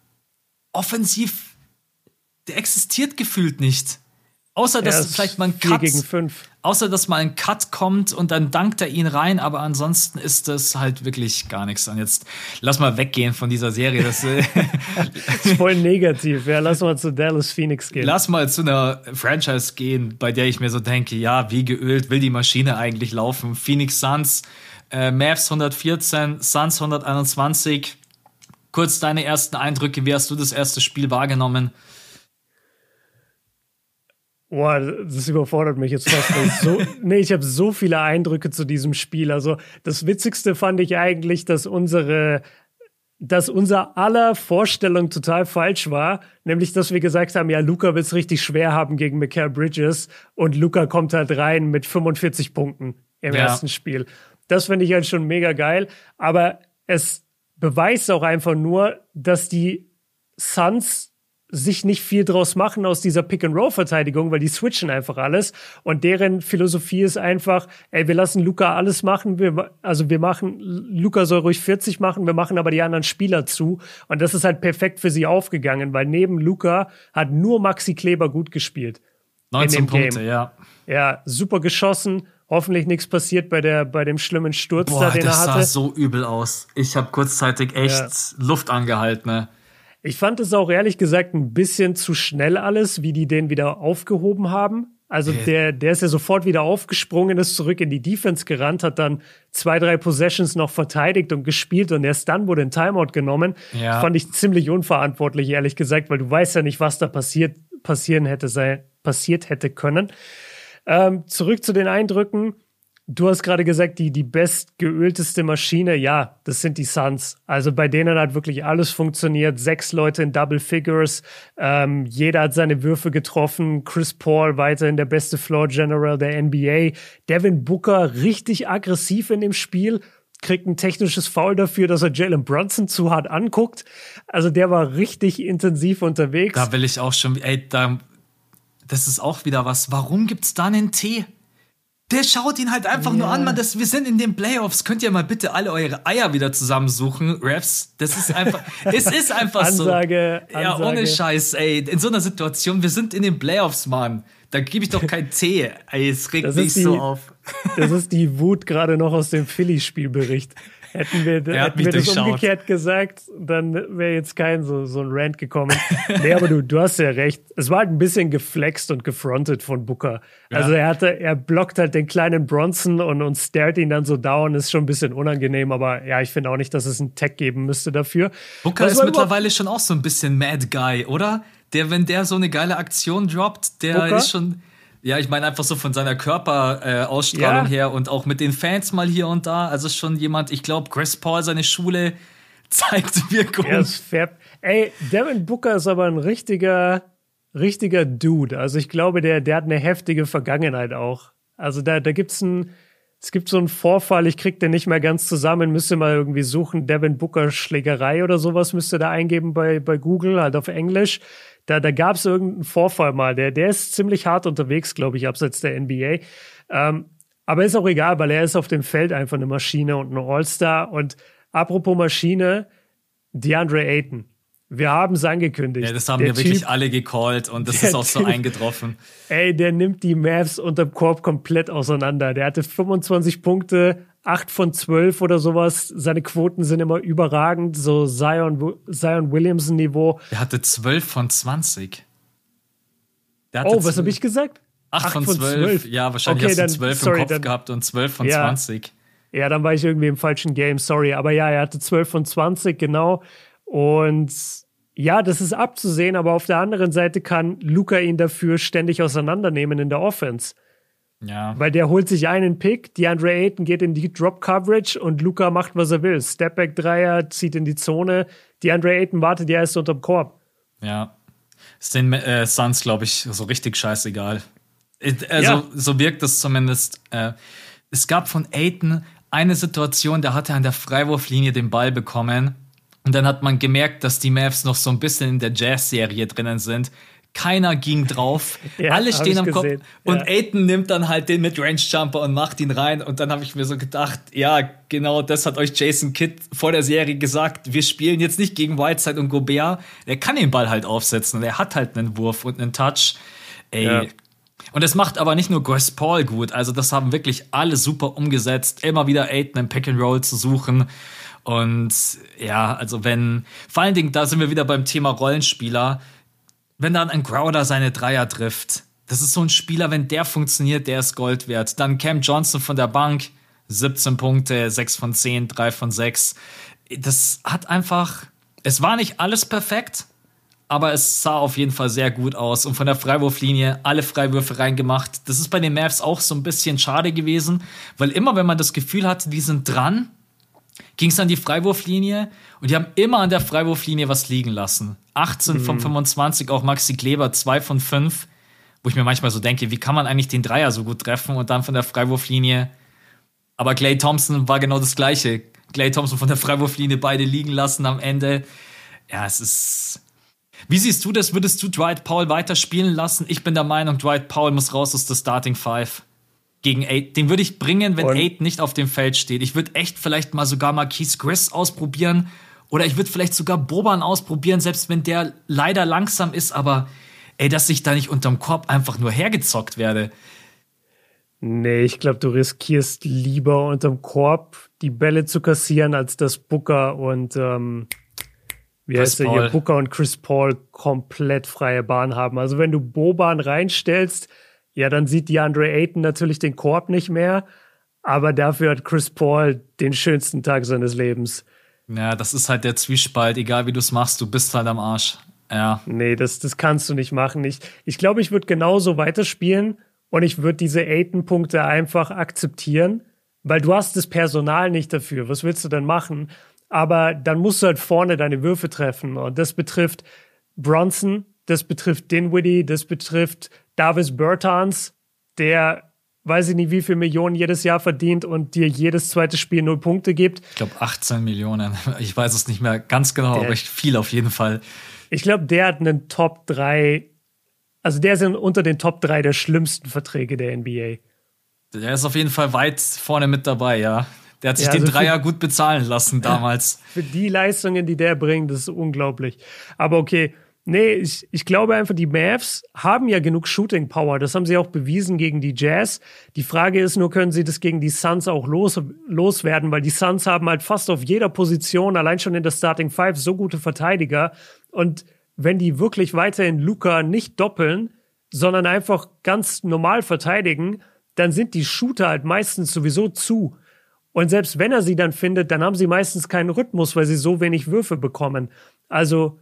Speaker 2: offensiv, der existiert gefühlt nicht. Außer, dass vielleicht mal ein Cut,
Speaker 3: gegen fünf.
Speaker 2: außer, dass mal ein Cut kommt und dann dankt er ihn rein, aber ansonsten ist das halt wirklich gar nichts. Und jetzt lass mal weggehen von dieser Serie. Das,
Speaker 3: das ist voll negativ. Ja, lass mal zu Dallas Phoenix gehen.
Speaker 2: Lass mal zu einer Franchise gehen, bei der ich mir so denke, ja, wie geölt will die Maschine eigentlich laufen? Phoenix Suns, äh, Mavs hundertvierzehn, Suns hunderteinundzwanzig. Kurz deine ersten Eindrücke, wie hast du das erste Spiel wahrgenommen?
Speaker 3: Boah, das überfordert mich jetzt fast. Weil ich so, nee, ich habe so viele Eindrücke zu diesem Spiel. Also das Witzigste fand ich eigentlich, dass unsere, dass unser aller Vorstellung total falsch war. Nämlich, dass wir gesagt haben, ja, Luka wird es richtig schwer haben gegen Mikal Bridges. Und Luka kommt halt rein mit fünfundvierzig Punkten im ja. ersten Spiel. Das finde ich halt schon mega geil. Aber es beweist auch einfach nur, dass die Suns sich nicht viel draus machen aus dieser Pick-and-Roll-Verteidigung, weil die switchen einfach alles und deren Philosophie ist einfach, ey, wir lassen Luka alles machen, wir, also wir machen, Luka soll ruhig vierzig machen, wir machen aber die anderen Spieler zu und das ist halt perfekt für sie aufgegangen, weil neben Luka hat nur Maxi Kleber gut gespielt.
Speaker 2: neunzehn Punkte,
Speaker 3: Game.
Speaker 2: ja.
Speaker 3: Ja, super geschossen, hoffentlich nichts passiert bei der bei dem schlimmen Sturz,
Speaker 2: Boah,
Speaker 3: da, den er hatte.
Speaker 2: Das sah so übel aus. Ich habe kurzzeitig echt ja. Luft angehalten, ne?
Speaker 3: Ich fand es auch ehrlich gesagt ein bisschen zu schnell alles, wie die den wieder aufgehoben haben. Also okay. der, der ist ja sofort wieder aufgesprungen, ist zurück in die Defense gerannt, hat dann zwei, drei Possessions noch verteidigt und gespielt und erst dann wurde ein Timeout genommen. Ja. Fand ich ziemlich unverantwortlich, ehrlich gesagt, weil du weißt ja nicht, was da passiert, passieren hätte, sei, passiert hätte können. Ähm, zurück zu den Eindrücken. Du hast gerade gesagt, die, die bestgeölteste Maschine, ja, das sind die Suns. Also bei denen hat wirklich alles funktioniert. Sechs Leute in Double Figures. Ähm, jeder hat seine Würfe getroffen. Chris Paul weiterhin der beste Floor General der N B A. Devin Booker richtig aggressiv in dem Spiel. Kriegt ein technisches Foul dafür, dass er Jalen Brunson zu hart anguckt. Also der war richtig intensiv unterwegs.
Speaker 2: Da will ich auch schon, ey, da, das ist auch wieder was. Warum gibt's da einen Tee? Der schaut ihn halt einfach ja. nur an, Mann. Das, wir sind in den Playoffs. Könnt ihr mal bitte alle eure Eier wieder zusammensuchen, Refs? Das ist einfach, es ist einfach
Speaker 3: Ansage,
Speaker 2: so. Ja,
Speaker 3: Ansage.
Speaker 2: ohne Scheiß, ey. In so einer Situation, wir sind in den Playoffs, Mann. Da gebe ich doch keinen Tee. Ey, es regt
Speaker 3: das
Speaker 2: mich
Speaker 3: die,
Speaker 2: so auf.
Speaker 3: Das ist die Wut gerade noch aus dem Philly-Spielbericht. Hätten wir, hätten wir das umgekehrt gesagt, dann wäre jetzt kein so, so ein Rant gekommen. Nee, aber du, du hast ja recht. Es war halt ein bisschen geflext und gefrontet von Booker. Ja. Also er hatte, er blockt halt den kleinen Bronson und, und starrt ihn dann so down. Ist schon ein bisschen unangenehm, aber ja, ich finde auch nicht, dass es einen Tag geben müsste dafür.
Speaker 2: Booker ist mittlerweile schon auch so ein bisschen Mad Guy, oder? Der, wenn der so eine geile Aktion droppt, der Booker? ist schon... Ja, ich meine einfach so von seiner Körperausstrahlung äh, ja. her und auch mit den Fans mal hier und da. Also schon jemand, ich glaube, Chris Paul, seine Schule zeigt Wirkung.
Speaker 3: Ja, ist fair. Ey, Devin Booker ist aber ein richtiger, richtiger Dude. Also ich glaube, der, der hat eine heftige Vergangenheit auch. Also da, da gibt's ein, es gibt so einen Vorfall, ich krieg den nicht mehr ganz zusammen, müsste mal irgendwie suchen, Devin Booker Schlägerei oder sowas müsste da eingeben bei, bei Google, halt auf Englisch. Da, da gab es irgendeinen Vorfall mal. Der, der ist ziemlich hart unterwegs, glaube ich, abseits der N B A. Ähm, aber ist auch egal, weil er ist auf dem Feld einfach eine Maschine und ein All-Star. Und apropos Maschine, DeAndre Ayton. Wir haben es angekündigt.
Speaker 2: Ja, das haben
Speaker 3: der
Speaker 2: wir wirklich
Speaker 3: Typ,
Speaker 2: alle gecallt und das ist auch so typ, eingetroffen.
Speaker 3: Ey, der nimmt die Mavs unterm Korb komplett auseinander. Der hatte fünfundzwanzig Punkte, acht von zwölf oder sowas. Seine Quoten sind immer überragend, so Zion, Zion Williamson-Niveau.
Speaker 2: Der hatte zwölf von zwanzig. Der
Speaker 3: oh, was habe ich gesagt?
Speaker 2: acht von zwölf. Ja, wahrscheinlich okay, hast du zwölf sorry, im Kopf dann, gehabt und zwölf von
Speaker 3: ja,
Speaker 2: zwanzig.
Speaker 3: Ja, dann war ich irgendwie im falschen Game, sorry. Aber ja, er hatte zwölf von zwanzig, genau. Und ja, das ist abzusehen, aber auf der anderen Seite kann Luka ihn dafür ständig auseinandernehmen in der Offense.
Speaker 2: Ja.
Speaker 3: Weil der holt sich einen Pick, DeAndre Ayton geht in die Drop-Coverage und Luka macht, was er will. Stepback-Dreier, zieht in die Zone. DeAndre Ayton wartet ja erst unterm Korb.
Speaker 2: Ja. Ist den äh, Suns, glaube ich, so richtig scheißegal. Also,
Speaker 3: ja.
Speaker 2: so wirkt es zumindest. Äh, es gab von Ayton eine Situation, da hat er an der Freiwurflinie den Ball bekommen. Und dann hat man gemerkt, dass die Mavs noch so ein bisschen in der Jazz-Serie drinnen sind. Keiner ging drauf.
Speaker 3: Ja,
Speaker 2: alle stehen am Kopf.
Speaker 3: Gesehen.
Speaker 2: Und
Speaker 3: ja.
Speaker 2: Ayton nimmt dann halt den Mid-Range-Jumper und macht ihn rein. Und dann habe ich mir so gedacht, ja, genau das hat euch Jason Kidd vor der Serie gesagt. Wir spielen jetzt nicht gegen Whiteside und Gobert. Er kann den Ball halt aufsetzen. Und er hat halt einen Wurf und einen Touch. Ey.
Speaker 3: Ja.
Speaker 2: Und das macht aber nicht nur Chris Paul gut. Also das haben wirklich alle super umgesetzt. Immer wieder Ayton im Pick-and-Roll zu suchen. Und ja, also wenn, vor allen Dingen, da sind wir wieder beim Thema Rollenspieler, wenn dann ein Crowder seine Dreier trifft, das ist so ein Spieler, wenn der funktioniert, der ist Gold wert. Dann Cam Johnson von der Bank, siebzehn Punkte, sechs von zehn, drei von sechs. Das hat einfach, es war nicht alles perfekt, aber es sah auf jeden Fall sehr gut aus. Und von der Freiwurflinie alle Freiwürfe reingemacht. Das ist bei den Mavs auch so ein bisschen schade gewesen, weil immer, wenn man das Gefühl hatte, die sind dran, ging es an die Freiwurflinie und die haben immer an der Freiwurflinie was liegen lassen. achtzehn mhm. von fünfundzwanzig, auch Maxi Kleber, zwei von fünf, wo ich mir manchmal so denke, wie kann man eigentlich den Dreier so gut treffen und dann von der Freiwurflinie. Aber Klay Thompson war genau das Gleiche. Klay Thompson von der Freiwurflinie beide liegen lassen am Ende. Ja, es ist... Wie siehst du das? Würdest du Dwight Powell weiter spielen lassen? Ich bin der Meinung, Dwight Powell muss raus aus der Starting Five. Gegen Ayton. Den würde ich bringen, wenn Ayton nicht auf dem Feld steht. Ich würde echt vielleicht mal sogar Marquise Chris ausprobieren. Oder ich würde vielleicht sogar Boban ausprobieren, selbst wenn der leider langsam ist. Aber ey, dass ich da nicht unterm Korb einfach nur hergezockt werde.
Speaker 3: Nee, ich glaube, du riskierst lieber unterm Korb die Bälle zu kassieren, als dass Booker und ähm, wie heißt der hier? Booker und Chris Paul komplett freie Bahn haben. Also wenn du Boban reinstellst, ja, dann sieht DeAndre Ayton natürlich den Korb nicht mehr, aber dafür hat Chris Paul den schönsten Tag seines Lebens.
Speaker 2: Ja, das ist halt der Zwiespalt. Egal wie du es machst, du bist halt am Arsch. Ja.
Speaker 3: Nee, das, das kannst du nicht machen. Ich, ich glaube, ich würde genauso weiterspielen Und ich würde diese Ayton-Punkte einfach akzeptieren, weil du hast das Personal nicht dafür. Was willst du denn machen? Aber dann musst du halt vorne deine Würfe treffen. Und das betrifft Brunson, das betrifft Dinwiddie, das betrifft Davis Bertans, der weiß ich nicht, wie viel Millionen jedes Jahr verdient und dir jedes zweite Spiel null Punkte gibt.
Speaker 2: Ich glaube achtzehn Millionen. Ich weiß es nicht mehr ganz genau, der, aber viel auf jeden Fall.
Speaker 3: Ich glaube, der hat einen Top drei, also der ist unter den Top drei der schlimmsten Verträge der N B A.
Speaker 2: Der ist auf jeden Fall weit vorne mit dabei, ja. Der hat sich ja, also den Dreier gut bezahlen lassen damals.
Speaker 3: Für die Leistungen, die der bringt, das ist unglaublich. Aber okay, nee, ich, ich glaube einfach, die Mavs haben ja genug Shooting Power. Das haben sie auch bewiesen gegen die Jazz. Die Frage ist nur, können sie das gegen die Suns auch los, loswerden? Weil die Suns haben halt fast auf jeder Position, allein schon in der Starting Five, so gute Verteidiger. Und wenn die wirklich weiterhin Luka nicht doppeln, sondern einfach ganz normal verteidigen, dann sind die Shooter halt meistens sowieso zu. Und selbst wenn er sie dann findet, dann haben sie meistens keinen Rhythmus, weil sie so wenig Würfe bekommen. Also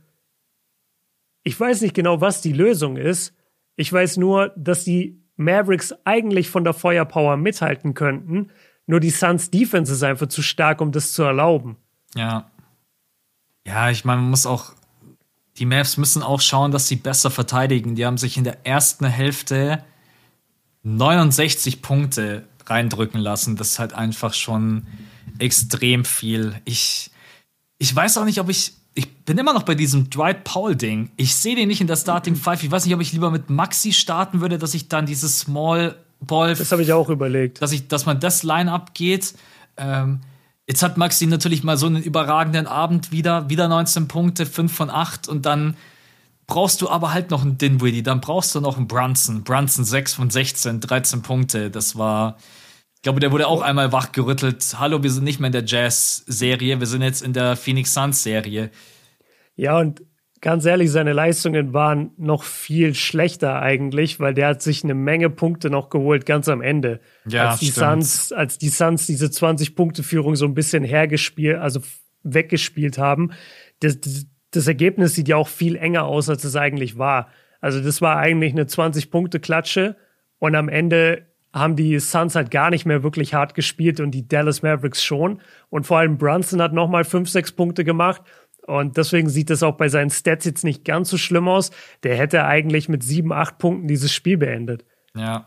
Speaker 3: ich weiß nicht genau, was die Lösung ist. Ich weiß nur, dass die Mavericks eigentlich von der Feuerpower mithalten könnten. Nur die Suns Defense ist einfach zu stark, um das zu erlauben.
Speaker 2: Ja. Ja, ich meine, man muss auch, die Mavs müssen auch schauen, dass sie besser verteidigen. Die haben sich in der ersten Hälfte neunundsechzig Punkte reindrücken lassen. Das ist halt einfach schon extrem viel. Ich, ich weiß auch nicht, ob ich Ich bin immer noch bei diesem Dwight Powell-Ding. Ich sehe den nicht in der Starting Five. Ich weiß nicht, ob ich lieber mit Maxi starten würde, dass ich dann dieses Small Ball.
Speaker 3: Das habe ich auch überlegt.
Speaker 2: Dass, ich, dass man das Line-Up geht. Ähm, jetzt hat Maxi natürlich mal so einen überragenden Abend wieder. Wieder neunzehn Punkte, fünf von acht. Und dann brauchst du aber halt noch einen Dinwiddie. Dann brauchst du noch einen Brunson. Brunson sechs von sechzehn, dreizehn Punkte. Das war. Ich glaube, der wurde auch einmal wachgerüttelt. Hallo, wir sind nicht mehr in der Jazz-Serie, wir sind jetzt in der Phoenix Suns-Serie.
Speaker 3: Ja, und ganz ehrlich, seine Leistungen waren noch viel schlechter eigentlich, weil der hat sich eine Menge Punkte noch geholt, ganz am Ende.
Speaker 2: Ja,
Speaker 3: als die
Speaker 2: stimmt.
Speaker 3: Suns, als die Suns diese zwanzig-Punkte-Führung so ein bisschen hergespielt, also weggespielt haben. Das, das, das Ergebnis sieht ja auch viel enger aus, als es eigentlich war. Also das war eigentlich eine zwanzig-Punkte-Klatsche und am Ende haben die Suns halt gar nicht mehr wirklich hart gespielt und die Dallas Mavericks schon. Und vor allem Brunson hat nochmal fünf, sechs Punkte gemacht. Und deswegen sieht das auch bei seinen Stats jetzt nicht ganz so schlimm aus. Der hätte eigentlich mit sieben, acht Punkten dieses Spiel beendet.
Speaker 2: Ja.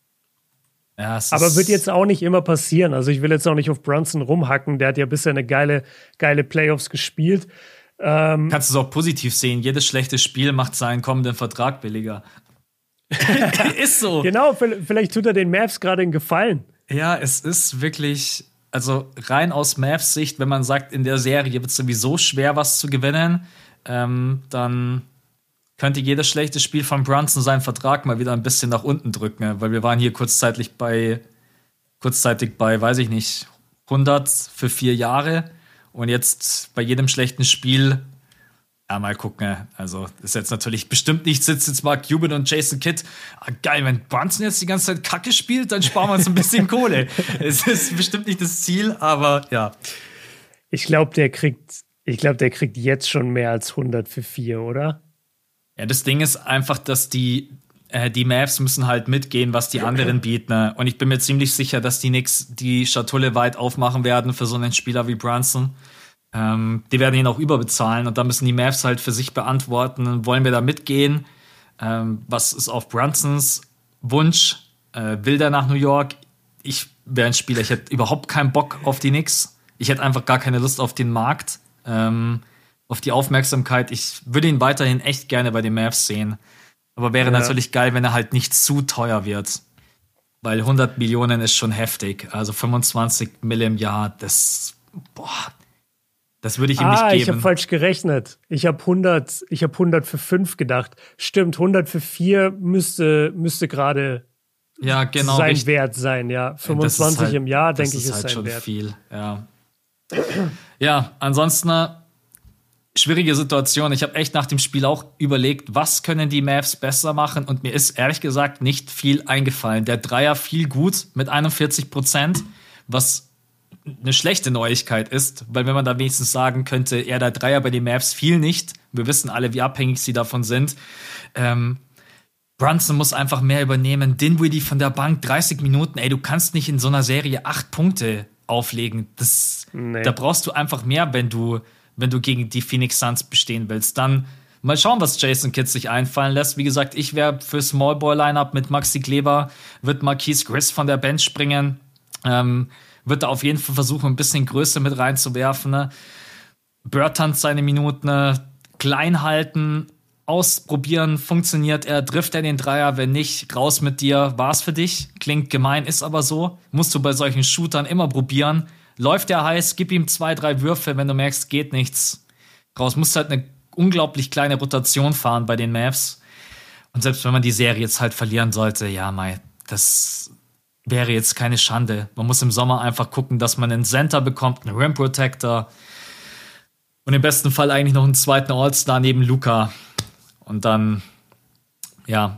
Speaker 2: Ja, es
Speaker 3: aber wird jetzt auch nicht immer passieren. Also ich will jetzt auch nicht auf Brunson rumhacken. Der hat ja bisher eine geile, geile Playoffs gespielt. Ähm,
Speaker 2: Kannst du es auch positiv sehen. Jedes schlechte Spiel macht seinen kommenden Vertrag billiger. Ist so.
Speaker 3: Genau, vielleicht tut er den Mavs gerade einen Gefallen.
Speaker 2: Ja, es ist wirklich, also rein aus Mavs Sicht, wenn man sagt, in der Serie wird es sowieso schwer, was zu gewinnen, ähm, dann könnte jedes schlechte Spiel von Brunson seinen Vertrag mal wieder ein bisschen nach unten drücken, weil wir waren hier kurzzeitig bei, kurzzeitig bei, weiß ich nicht, hundert für vier Jahre und jetzt bei jedem schlechten Spiel. Ja, mal gucken. Also, ist jetzt natürlich bestimmt nicht, sitzt jetzt Mark Cuban und Jason Kidd. Ah, geil, wenn Brunson jetzt die ganze Zeit Kacke spielt, dann sparen wir uns ein bisschen Kohle. Es ist bestimmt nicht das Ziel, aber ja.
Speaker 3: Ich glaube, der kriegt, ich glaube, der kriegt jetzt schon mehr als hundert für vier, oder?
Speaker 2: Ja, das Ding ist einfach, dass die, äh, die Mavs müssen halt mitgehen, was die anderen bieten. Und ich bin mir ziemlich sicher, dass die Knicks die Schatulle weit aufmachen werden für so einen Spieler wie Brunson. Ähm, die werden ihn auch überbezahlen und da müssen die Mavs halt für sich beantworten, wollen wir da mitgehen? Ähm, was ist auf Brunsons Wunsch? Äh, will der nach New York? Ich wäre ein Spieler, ich hätte überhaupt keinen Bock auf die Knicks. Ich hätte einfach gar keine Lust auf den Markt, ähm, auf die Aufmerksamkeit. Ich würde ihn weiterhin echt gerne bei den Mavs sehen. Aber wäre ja. natürlich geil, wenn er halt nicht zu teuer wird. Weil hundert Millionen ist schon heftig. Also fünfundzwanzig Millionen im Jahr, das, boah, das würde ich ihm
Speaker 3: ah,
Speaker 2: nicht geben.
Speaker 3: Ich habe falsch gerechnet. Ich habe hundert, ich habe hundert für fünf gedacht. Stimmt, hundert für vier müsste, müsste gerade
Speaker 2: ja, genau,
Speaker 3: sein
Speaker 2: richtig.
Speaker 3: Wert sein. Ja, fünfundzwanzig halt, im Jahr, denke ich, ist, ist halt sein
Speaker 2: schon
Speaker 3: Wert.
Speaker 2: Viel. Ja. ja, ansonsten eine schwierige Situation. Ich habe echt nach dem Spiel auch überlegt, was können die Mavs besser machen? Und mir ist ehrlich gesagt nicht viel eingefallen. Der Dreier fiel gut mit einundvierzig Prozent, was eine schlechte Neuigkeit ist, weil wenn man da wenigstens sagen könnte, eher der Dreier bei den Mavs fiel nicht. Wir wissen alle, wie abhängig sie davon sind. Ähm, Brunson muss einfach mehr übernehmen. Dinwiddie von der Bank, dreißig Minuten. Ey, du kannst nicht in so einer Serie acht Punkte auflegen. Das, nee. Da brauchst du einfach mehr, wenn du, wenn du gegen die Phoenix Suns bestehen willst. Dann mal schauen, was Jason Kidd sich einfallen lässt. Wie gesagt, ich wäre für Small Ball Lineup mit Maxi Kleber, wird Marquise Chris von der Bench springen, ähm, wird da auf jeden Fall versuchen, ein bisschen Größe mit reinzuwerfen. Ne? Bertans seine Minuten ne? klein halten, ausprobieren, funktioniert er, trifft er den Dreier, wenn nicht, raus mit dir, war's für dich. Klingt gemein, ist aber so. Musst du bei solchen Shootern immer probieren. Läuft er heiß, gib ihm zwei, drei Würfe, wenn du merkst, geht nichts. Raus, musst halt eine unglaublich kleine Rotation fahren bei den Mavs. Und selbst wenn man die Serie jetzt halt verlieren sollte, ja, mei, das wäre jetzt keine Schande. Man muss im Sommer einfach gucken, dass man einen Center bekommt, einen Rim Protector und im besten Fall eigentlich noch einen zweiten All-Star neben Luka. Und dann, ja,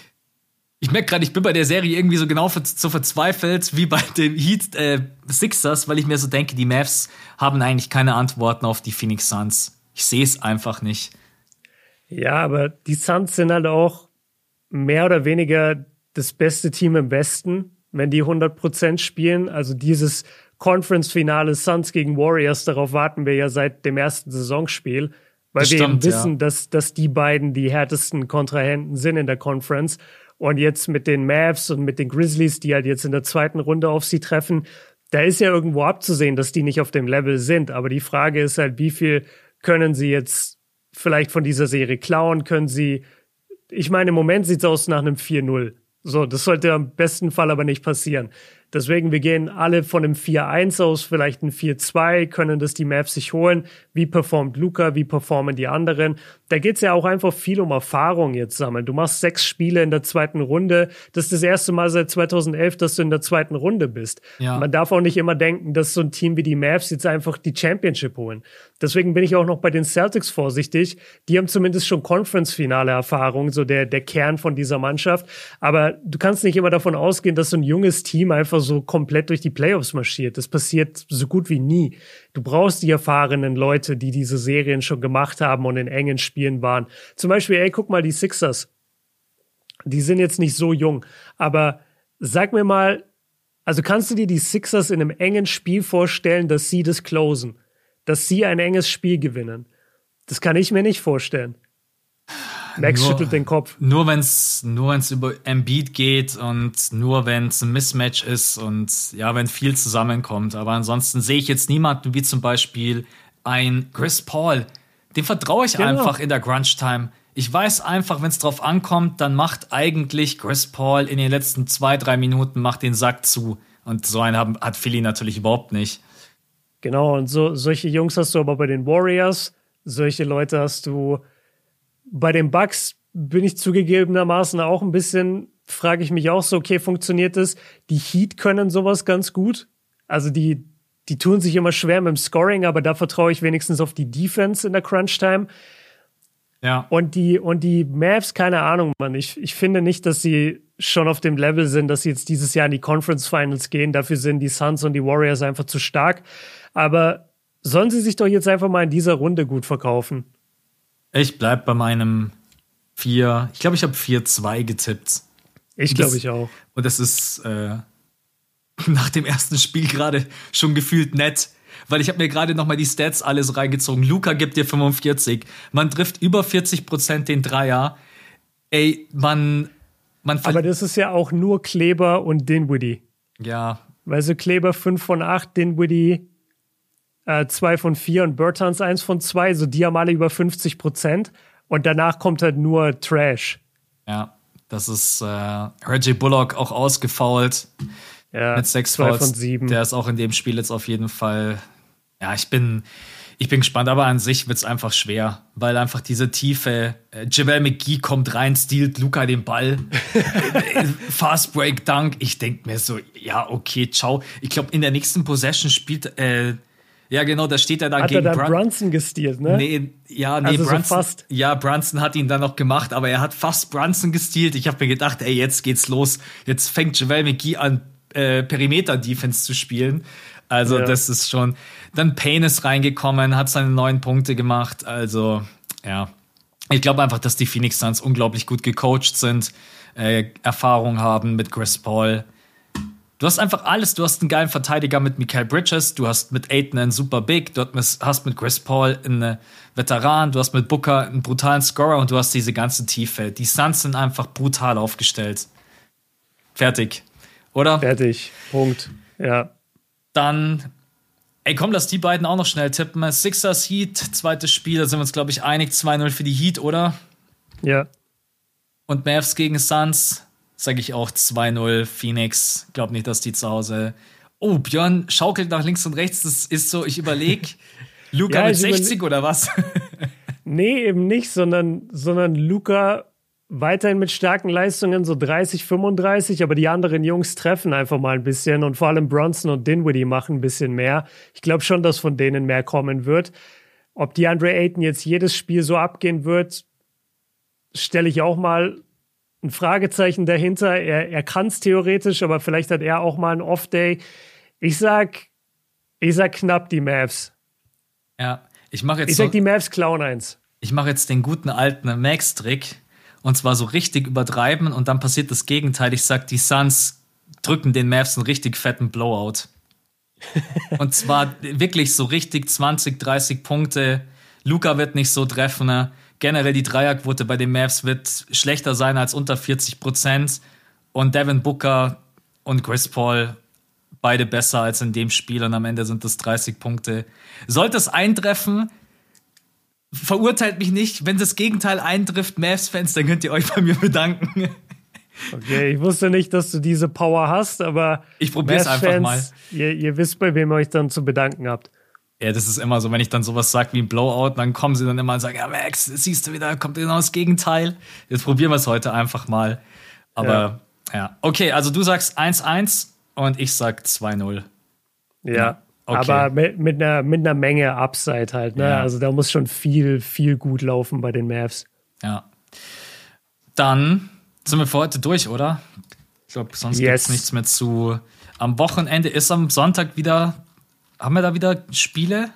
Speaker 2: ich merke gerade, ich bin bei der Serie irgendwie so genau so verzweifelt wie bei den Heat äh, Sixers, weil ich mir so denke, die Mavs haben eigentlich keine Antworten auf die Phoenix Suns. Ich sehe es einfach nicht.
Speaker 3: Ja, aber die Suns sind halt auch mehr oder weniger das beste Team im Westen, wenn die hundert Prozent spielen. Also dieses Conference-Finale Suns gegen Warriors, darauf warten wir ja seit dem ersten Saisonspiel. Weil das wir stimmt, eben wissen, ja. dass, dass die beiden die härtesten Kontrahenten sind in der Conference. Und jetzt mit den Mavs und mit den Grizzlies, die halt jetzt in der zweiten Runde auf sie treffen, da ist ja irgendwo abzusehen, dass die nicht auf dem Level sind. Aber die Frage ist halt, wie viel können sie jetzt vielleicht von dieser Serie klauen? Können sie, ich meine, im Moment sieht es aus nach einem vier null. So, das sollte im besten Fall aber nicht passieren. Deswegen, wir gehen alle von einem vier eins aus, vielleicht ein vier zwei, können das die Mavs sich holen. Wie performt Luka, wie performen die anderen? Da geht's ja auch einfach viel um Erfahrung jetzt sammeln. Du machst sechs Spiele in der zweiten Runde. Das ist das erste Mal seit zweitausendelf, dass du in der zweiten Runde bist. Ja. Man darf auch nicht immer denken, dass so ein Team wie die Mavs jetzt einfach die Championship holen. Deswegen bin ich auch noch bei den Celtics vorsichtig. Die haben zumindest schon Conference-Finale-Erfahrung, so der, der Kern von dieser Mannschaft. Aber du kannst nicht immer davon ausgehen, dass so ein junges Team einfach so komplett durch die Playoffs marschiert. Das passiert so gut wie nie. Du brauchst die erfahrenen Leute, die diese Serien schon gemacht haben und in engen Spielen waren. Zum Beispiel, ey, guck mal, die Sixers. Die sind jetzt nicht so jung, aber sag mir mal, also kannst du dir die Sixers in einem engen Spiel vorstellen, dass sie das closen? Dass sie ein enges Spiel gewinnen? Das kann ich mir nicht vorstellen. Max nur, schüttelt den Kopf.
Speaker 2: Nur wenn es nur wenn's über Embiid geht und nur wenn es ein Mismatch ist und ja, wenn viel zusammenkommt. Aber ansonsten sehe ich jetzt niemanden wie zum Beispiel ein Chris Paul. Dem vertraue ich genau. einfach in der Crunch-Time. Ich weiß einfach, wenn es drauf ankommt, dann macht eigentlich Chris Paul in den letzten zwei, drei Minuten macht den Sack zu. Und so einen haben, hat Philly natürlich überhaupt nicht.
Speaker 3: Genau, und so solche Jungs hast du aber bei den Warriors. Solche Leute hast du bei den Bucks, bin ich zugegebenermaßen auch ein bisschen, frage ich mich auch so, okay, funktioniert das? Die Heat können sowas ganz gut. Also die, die tun sich immer schwer mit dem Scoring, aber da vertraue ich wenigstens auf die Defense in der Crunch-Time. Ja. Und die, und die Mavs, keine Ahnung, Mann. Ich, ich finde nicht, dass sie schon auf dem Level sind, dass sie jetzt dieses Jahr in die Conference Finals gehen. Dafür sind die Suns und die Warriors einfach zu stark. Aber sollen sie sich doch jetzt einfach mal in dieser Runde gut verkaufen? Ich
Speaker 2: bleib bei meinem vier, ich glaube, ich habe vier zwei getippt.
Speaker 3: Ich glaube, ich auch.
Speaker 2: Und das ist äh, nach dem ersten Spiel gerade schon gefühlt nett, weil ich habe mir gerade noch mal die Stats alles reingezogen. Luka gibt dir fünfundvierzig. Man trifft über vierzig Prozent den Dreier. Ey, man, man
Speaker 3: Aber das ist ja auch nur Kleber und Dinwiddie.
Speaker 2: Ja.
Speaker 3: Weil so Kleber fünf von acht, Dinwiddie zwei von vier und Bertans eins von zwei, so die haben alle über fünfzig Prozent und danach kommt halt nur Trash.
Speaker 2: Ja, das ist äh, Reggie Bullock auch ausgefoult
Speaker 3: ja,
Speaker 2: mit sechs Fouls. Von sieben. Der ist auch in dem Spiel jetzt auf jeden Fall, ja, ich bin, ich bin gespannt, aber an sich wird es einfach schwer, weil einfach diese Tiefe, äh, JaVale McGee kommt rein, stiehlt Luka den Ball, Fast Break Dunk, ich denke mir so, ja, okay, ciao. Ich glaube, in der nächsten Possession spielt äh, ja, genau, da steht er dann
Speaker 3: hat
Speaker 2: gegen
Speaker 3: er dann Brun- Brunson gestealt, ne?
Speaker 2: Nee, ja, nee,
Speaker 3: also
Speaker 2: Brunson.
Speaker 3: So fast.
Speaker 2: Ja, Brunson hat ihn dann noch gemacht, aber er hat fast Brunson gestealt. Ich habe mir gedacht, ey, jetzt geht's los. Jetzt fängt JaVale McGee an, äh, Perimeter-Defense zu spielen. Also, ja. Das ist schon. Dann Payne ist reingekommen, hat seine neun Punkte gemacht. Also, ja. Ich glaube einfach, dass die Phoenix Suns unglaublich gut gecoacht sind, äh, Erfahrung haben mit Chris Paul. Du hast einfach alles. Du hast einen geilen Verteidiger mit Mikal Bridges, du hast mit Ayton einen super Big, du hast mit Chris Paul einen Veteran, du hast mit Booker einen brutalen Scorer und du hast diese ganze Tiefe. Die Suns sind einfach brutal aufgestellt. Fertig, oder?
Speaker 3: Fertig, Punkt, ja.
Speaker 2: Dann, ey komm, lass die beiden auch noch schnell tippen. Sixers Heat, zweites Spiel, da sind wir uns, glaube ich, einig. zwei null für die Heat, oder?
Speaker 3: Ja.
Speaker 2: Und Mavs gegen Suns, sage ich auch zwei null Phoenix. Glaub nicht, dass die zu Hause... Oh, Björn schaukelt nach links und rechts. Das ist so, ich überlege, Luka ja, mit sechzig oder was?
Speaker 3: Nee, eben nicht, sondern, sondern Luka weiterhin mit starken Leistungen, so dreißig, fünfunddreißig, aber die anderen Jungs treffen einfach mal ein bisschen und vor allem Brunson und Dinwiddie machen ein bisschen mehr. Ich glaube schon, dass von denen mehr kommen wird. Ob DeAndre Ayton jetzt jedes Spiel so abgehen wird, stelle ich auch mal ein Fragezeichen dahinter. Er, er kann es theoretisch, aber vielleicht hat er auch mal einen Off-Day. Ich sag, ich sag knapp die Mavs.
Speaker 2: Ja, ich mache jetzt
Speaker 3: Ich
Speaker 2: so,
Speaker 3: sag, die Mavs klauen eins.
Speaker 2: Ich mache jetzt den guten alten Max-Trick. Und zwar so richtig übertreiben und dann passiert das Gegenteil. Ich sag, die Suns drücken den Mavs einen richtig fetten Blowout. Und zwar wirklich so richtig zwanzig, dreißig Punkte. Luka wird nicht so treffen. Generell die Dreierquote bei den Mavs wird schlechter sein als unter vierzig Prozent. Und Devin Booker und Chris Paul beide besser als in dem Spiel. Und am Ende sind das dreißig Punkte. Sollte es eintreffen, verurteilt mich nicht. Wenn das Gegenteil eintrifft, Mavs-Fans, dann könnt ihr euch bei mir bedanken.
Speaker 3: Okay, ich wusste nicht, dass du diese Power hast, aber
Speaker 2: ich probiere es einfach mal.
Speaker 3: Ihr, ihr wisst, bei wem ihr euch dann zu bedanken habt.
Speaker 2: Ja, das ist immer so, wenn ich dann sowas sage wie ein Blowout, dann kommen sie dann immer und sagen, ja Max, siehst du wieder, kommt genau das Gegenteil. Jetzt probieren wir es heute einfach mal. Aber ja, ja. Okay, also du sagst eins eins und ich sag zwei null.
Speaker 3: Ja. ja. Okay. Aber mit, mit, einer, mit einer Menge Upside halt, ne? Ja. Also da muss schon viel, viel gut laufen bei den Mavs.
Speaker 2: Ja. Dann sind wir für heute durch, oder? Ich glaube, sonst yes. gibt es nichts mehr zu. Am Wochenende ist am Sonntag wieder, haben wir da wieder Spiele?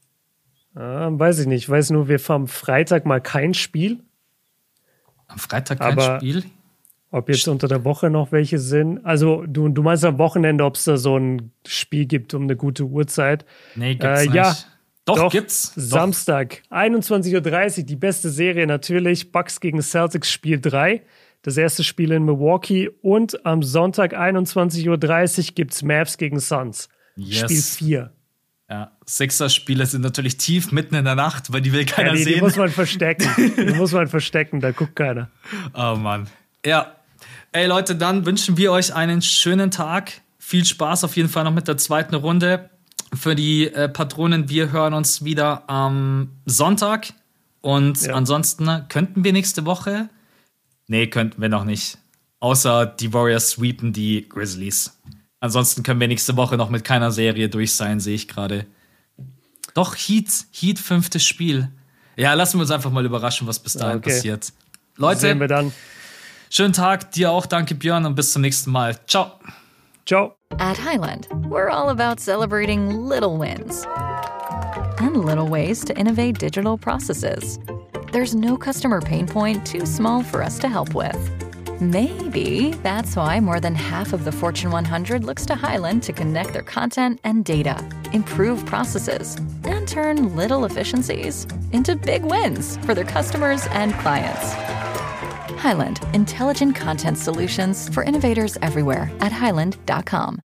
Speaker 3: Ah, weiß ich nicht. Ich weiß nur, wir haben Freitag mal kein Spiel.
Speaker 2: Am Freitag kein
Speaker 3: Aber
Speaker 2: Spiel?
Speaker 3: Ob jetzt unter der Woche noch welche sind. Also du, du meinst am Wochenende, ob es da so ein Spiel gibt um eine gute Uhrzeit?
Speaker 2: Nee, gibt's äh, nicht.
Speaker 3: Ja,
Speaker 2: doch,
Speaker 3: doch
Speaker 2: gibt's.
Speaker 3: Samstag, doch. einundzwanzig Uhr dreißig, die beste Serie natürlich. Bucks gegen Celtics, Spiel drei. Das erste Spiel in Milwaukee. Und am Sonntag, einundzwanzig Uhr dreißig, gibt's Mavs gegen Suns.
Speaker 2: Yes.
Speaker 3: Spiel vier.
Speaker 2: Ja, Sixers-Spiele sind natürlich tief mitten in der Nacht, weil die will keiner
Speaker 3: ja, die,
Speaker 2: sehen.
Speaker 3: Die muss man verstecken. Die muss man verstecken, da guckt keiner.
Speaker 2: Oh Mann. Ja. Ey Leute, dann wünschen wir euch einen schönen Tag. Viel Spaß auf jeden Fall noch mit der zweiten Runde. Für die äh, Patronen, wir hören uns wieder am Sonntag. Und ja. ansonsten könnten wir nächste Woche... Nee, könnten wir noch nicht. Außer die Warriors sweepen die Grizzlies. Ansonsten können wir nächste Woche noch mit keiner Serie durch sein, sehe ich gerade. Doch, Heat, Heat, fünftes Spiel. Ja, lassen wir uns einfach mal überraschen, was bis dahin okay. passiert. Leute,
Speaker 3: sehen wir dann.
Speaker 2: Schönen Tag, dir auch, danke Björn und bis zum nächsten Mal. Ciao.
Speaker 3: Ciao.
Speaker 1: At Highland, we're all about celebrating little wins and little ways to innovate digital processes. There's no customer pain point too small for us to help with. Maybe that's why more than half of the Fortune one hundred looks to Highland to connect their content and data, improve processes, and turn little efficiencies into big wins for their customers and clients. Highland, intelligent content solutions for innovators everywhere at highland dot com.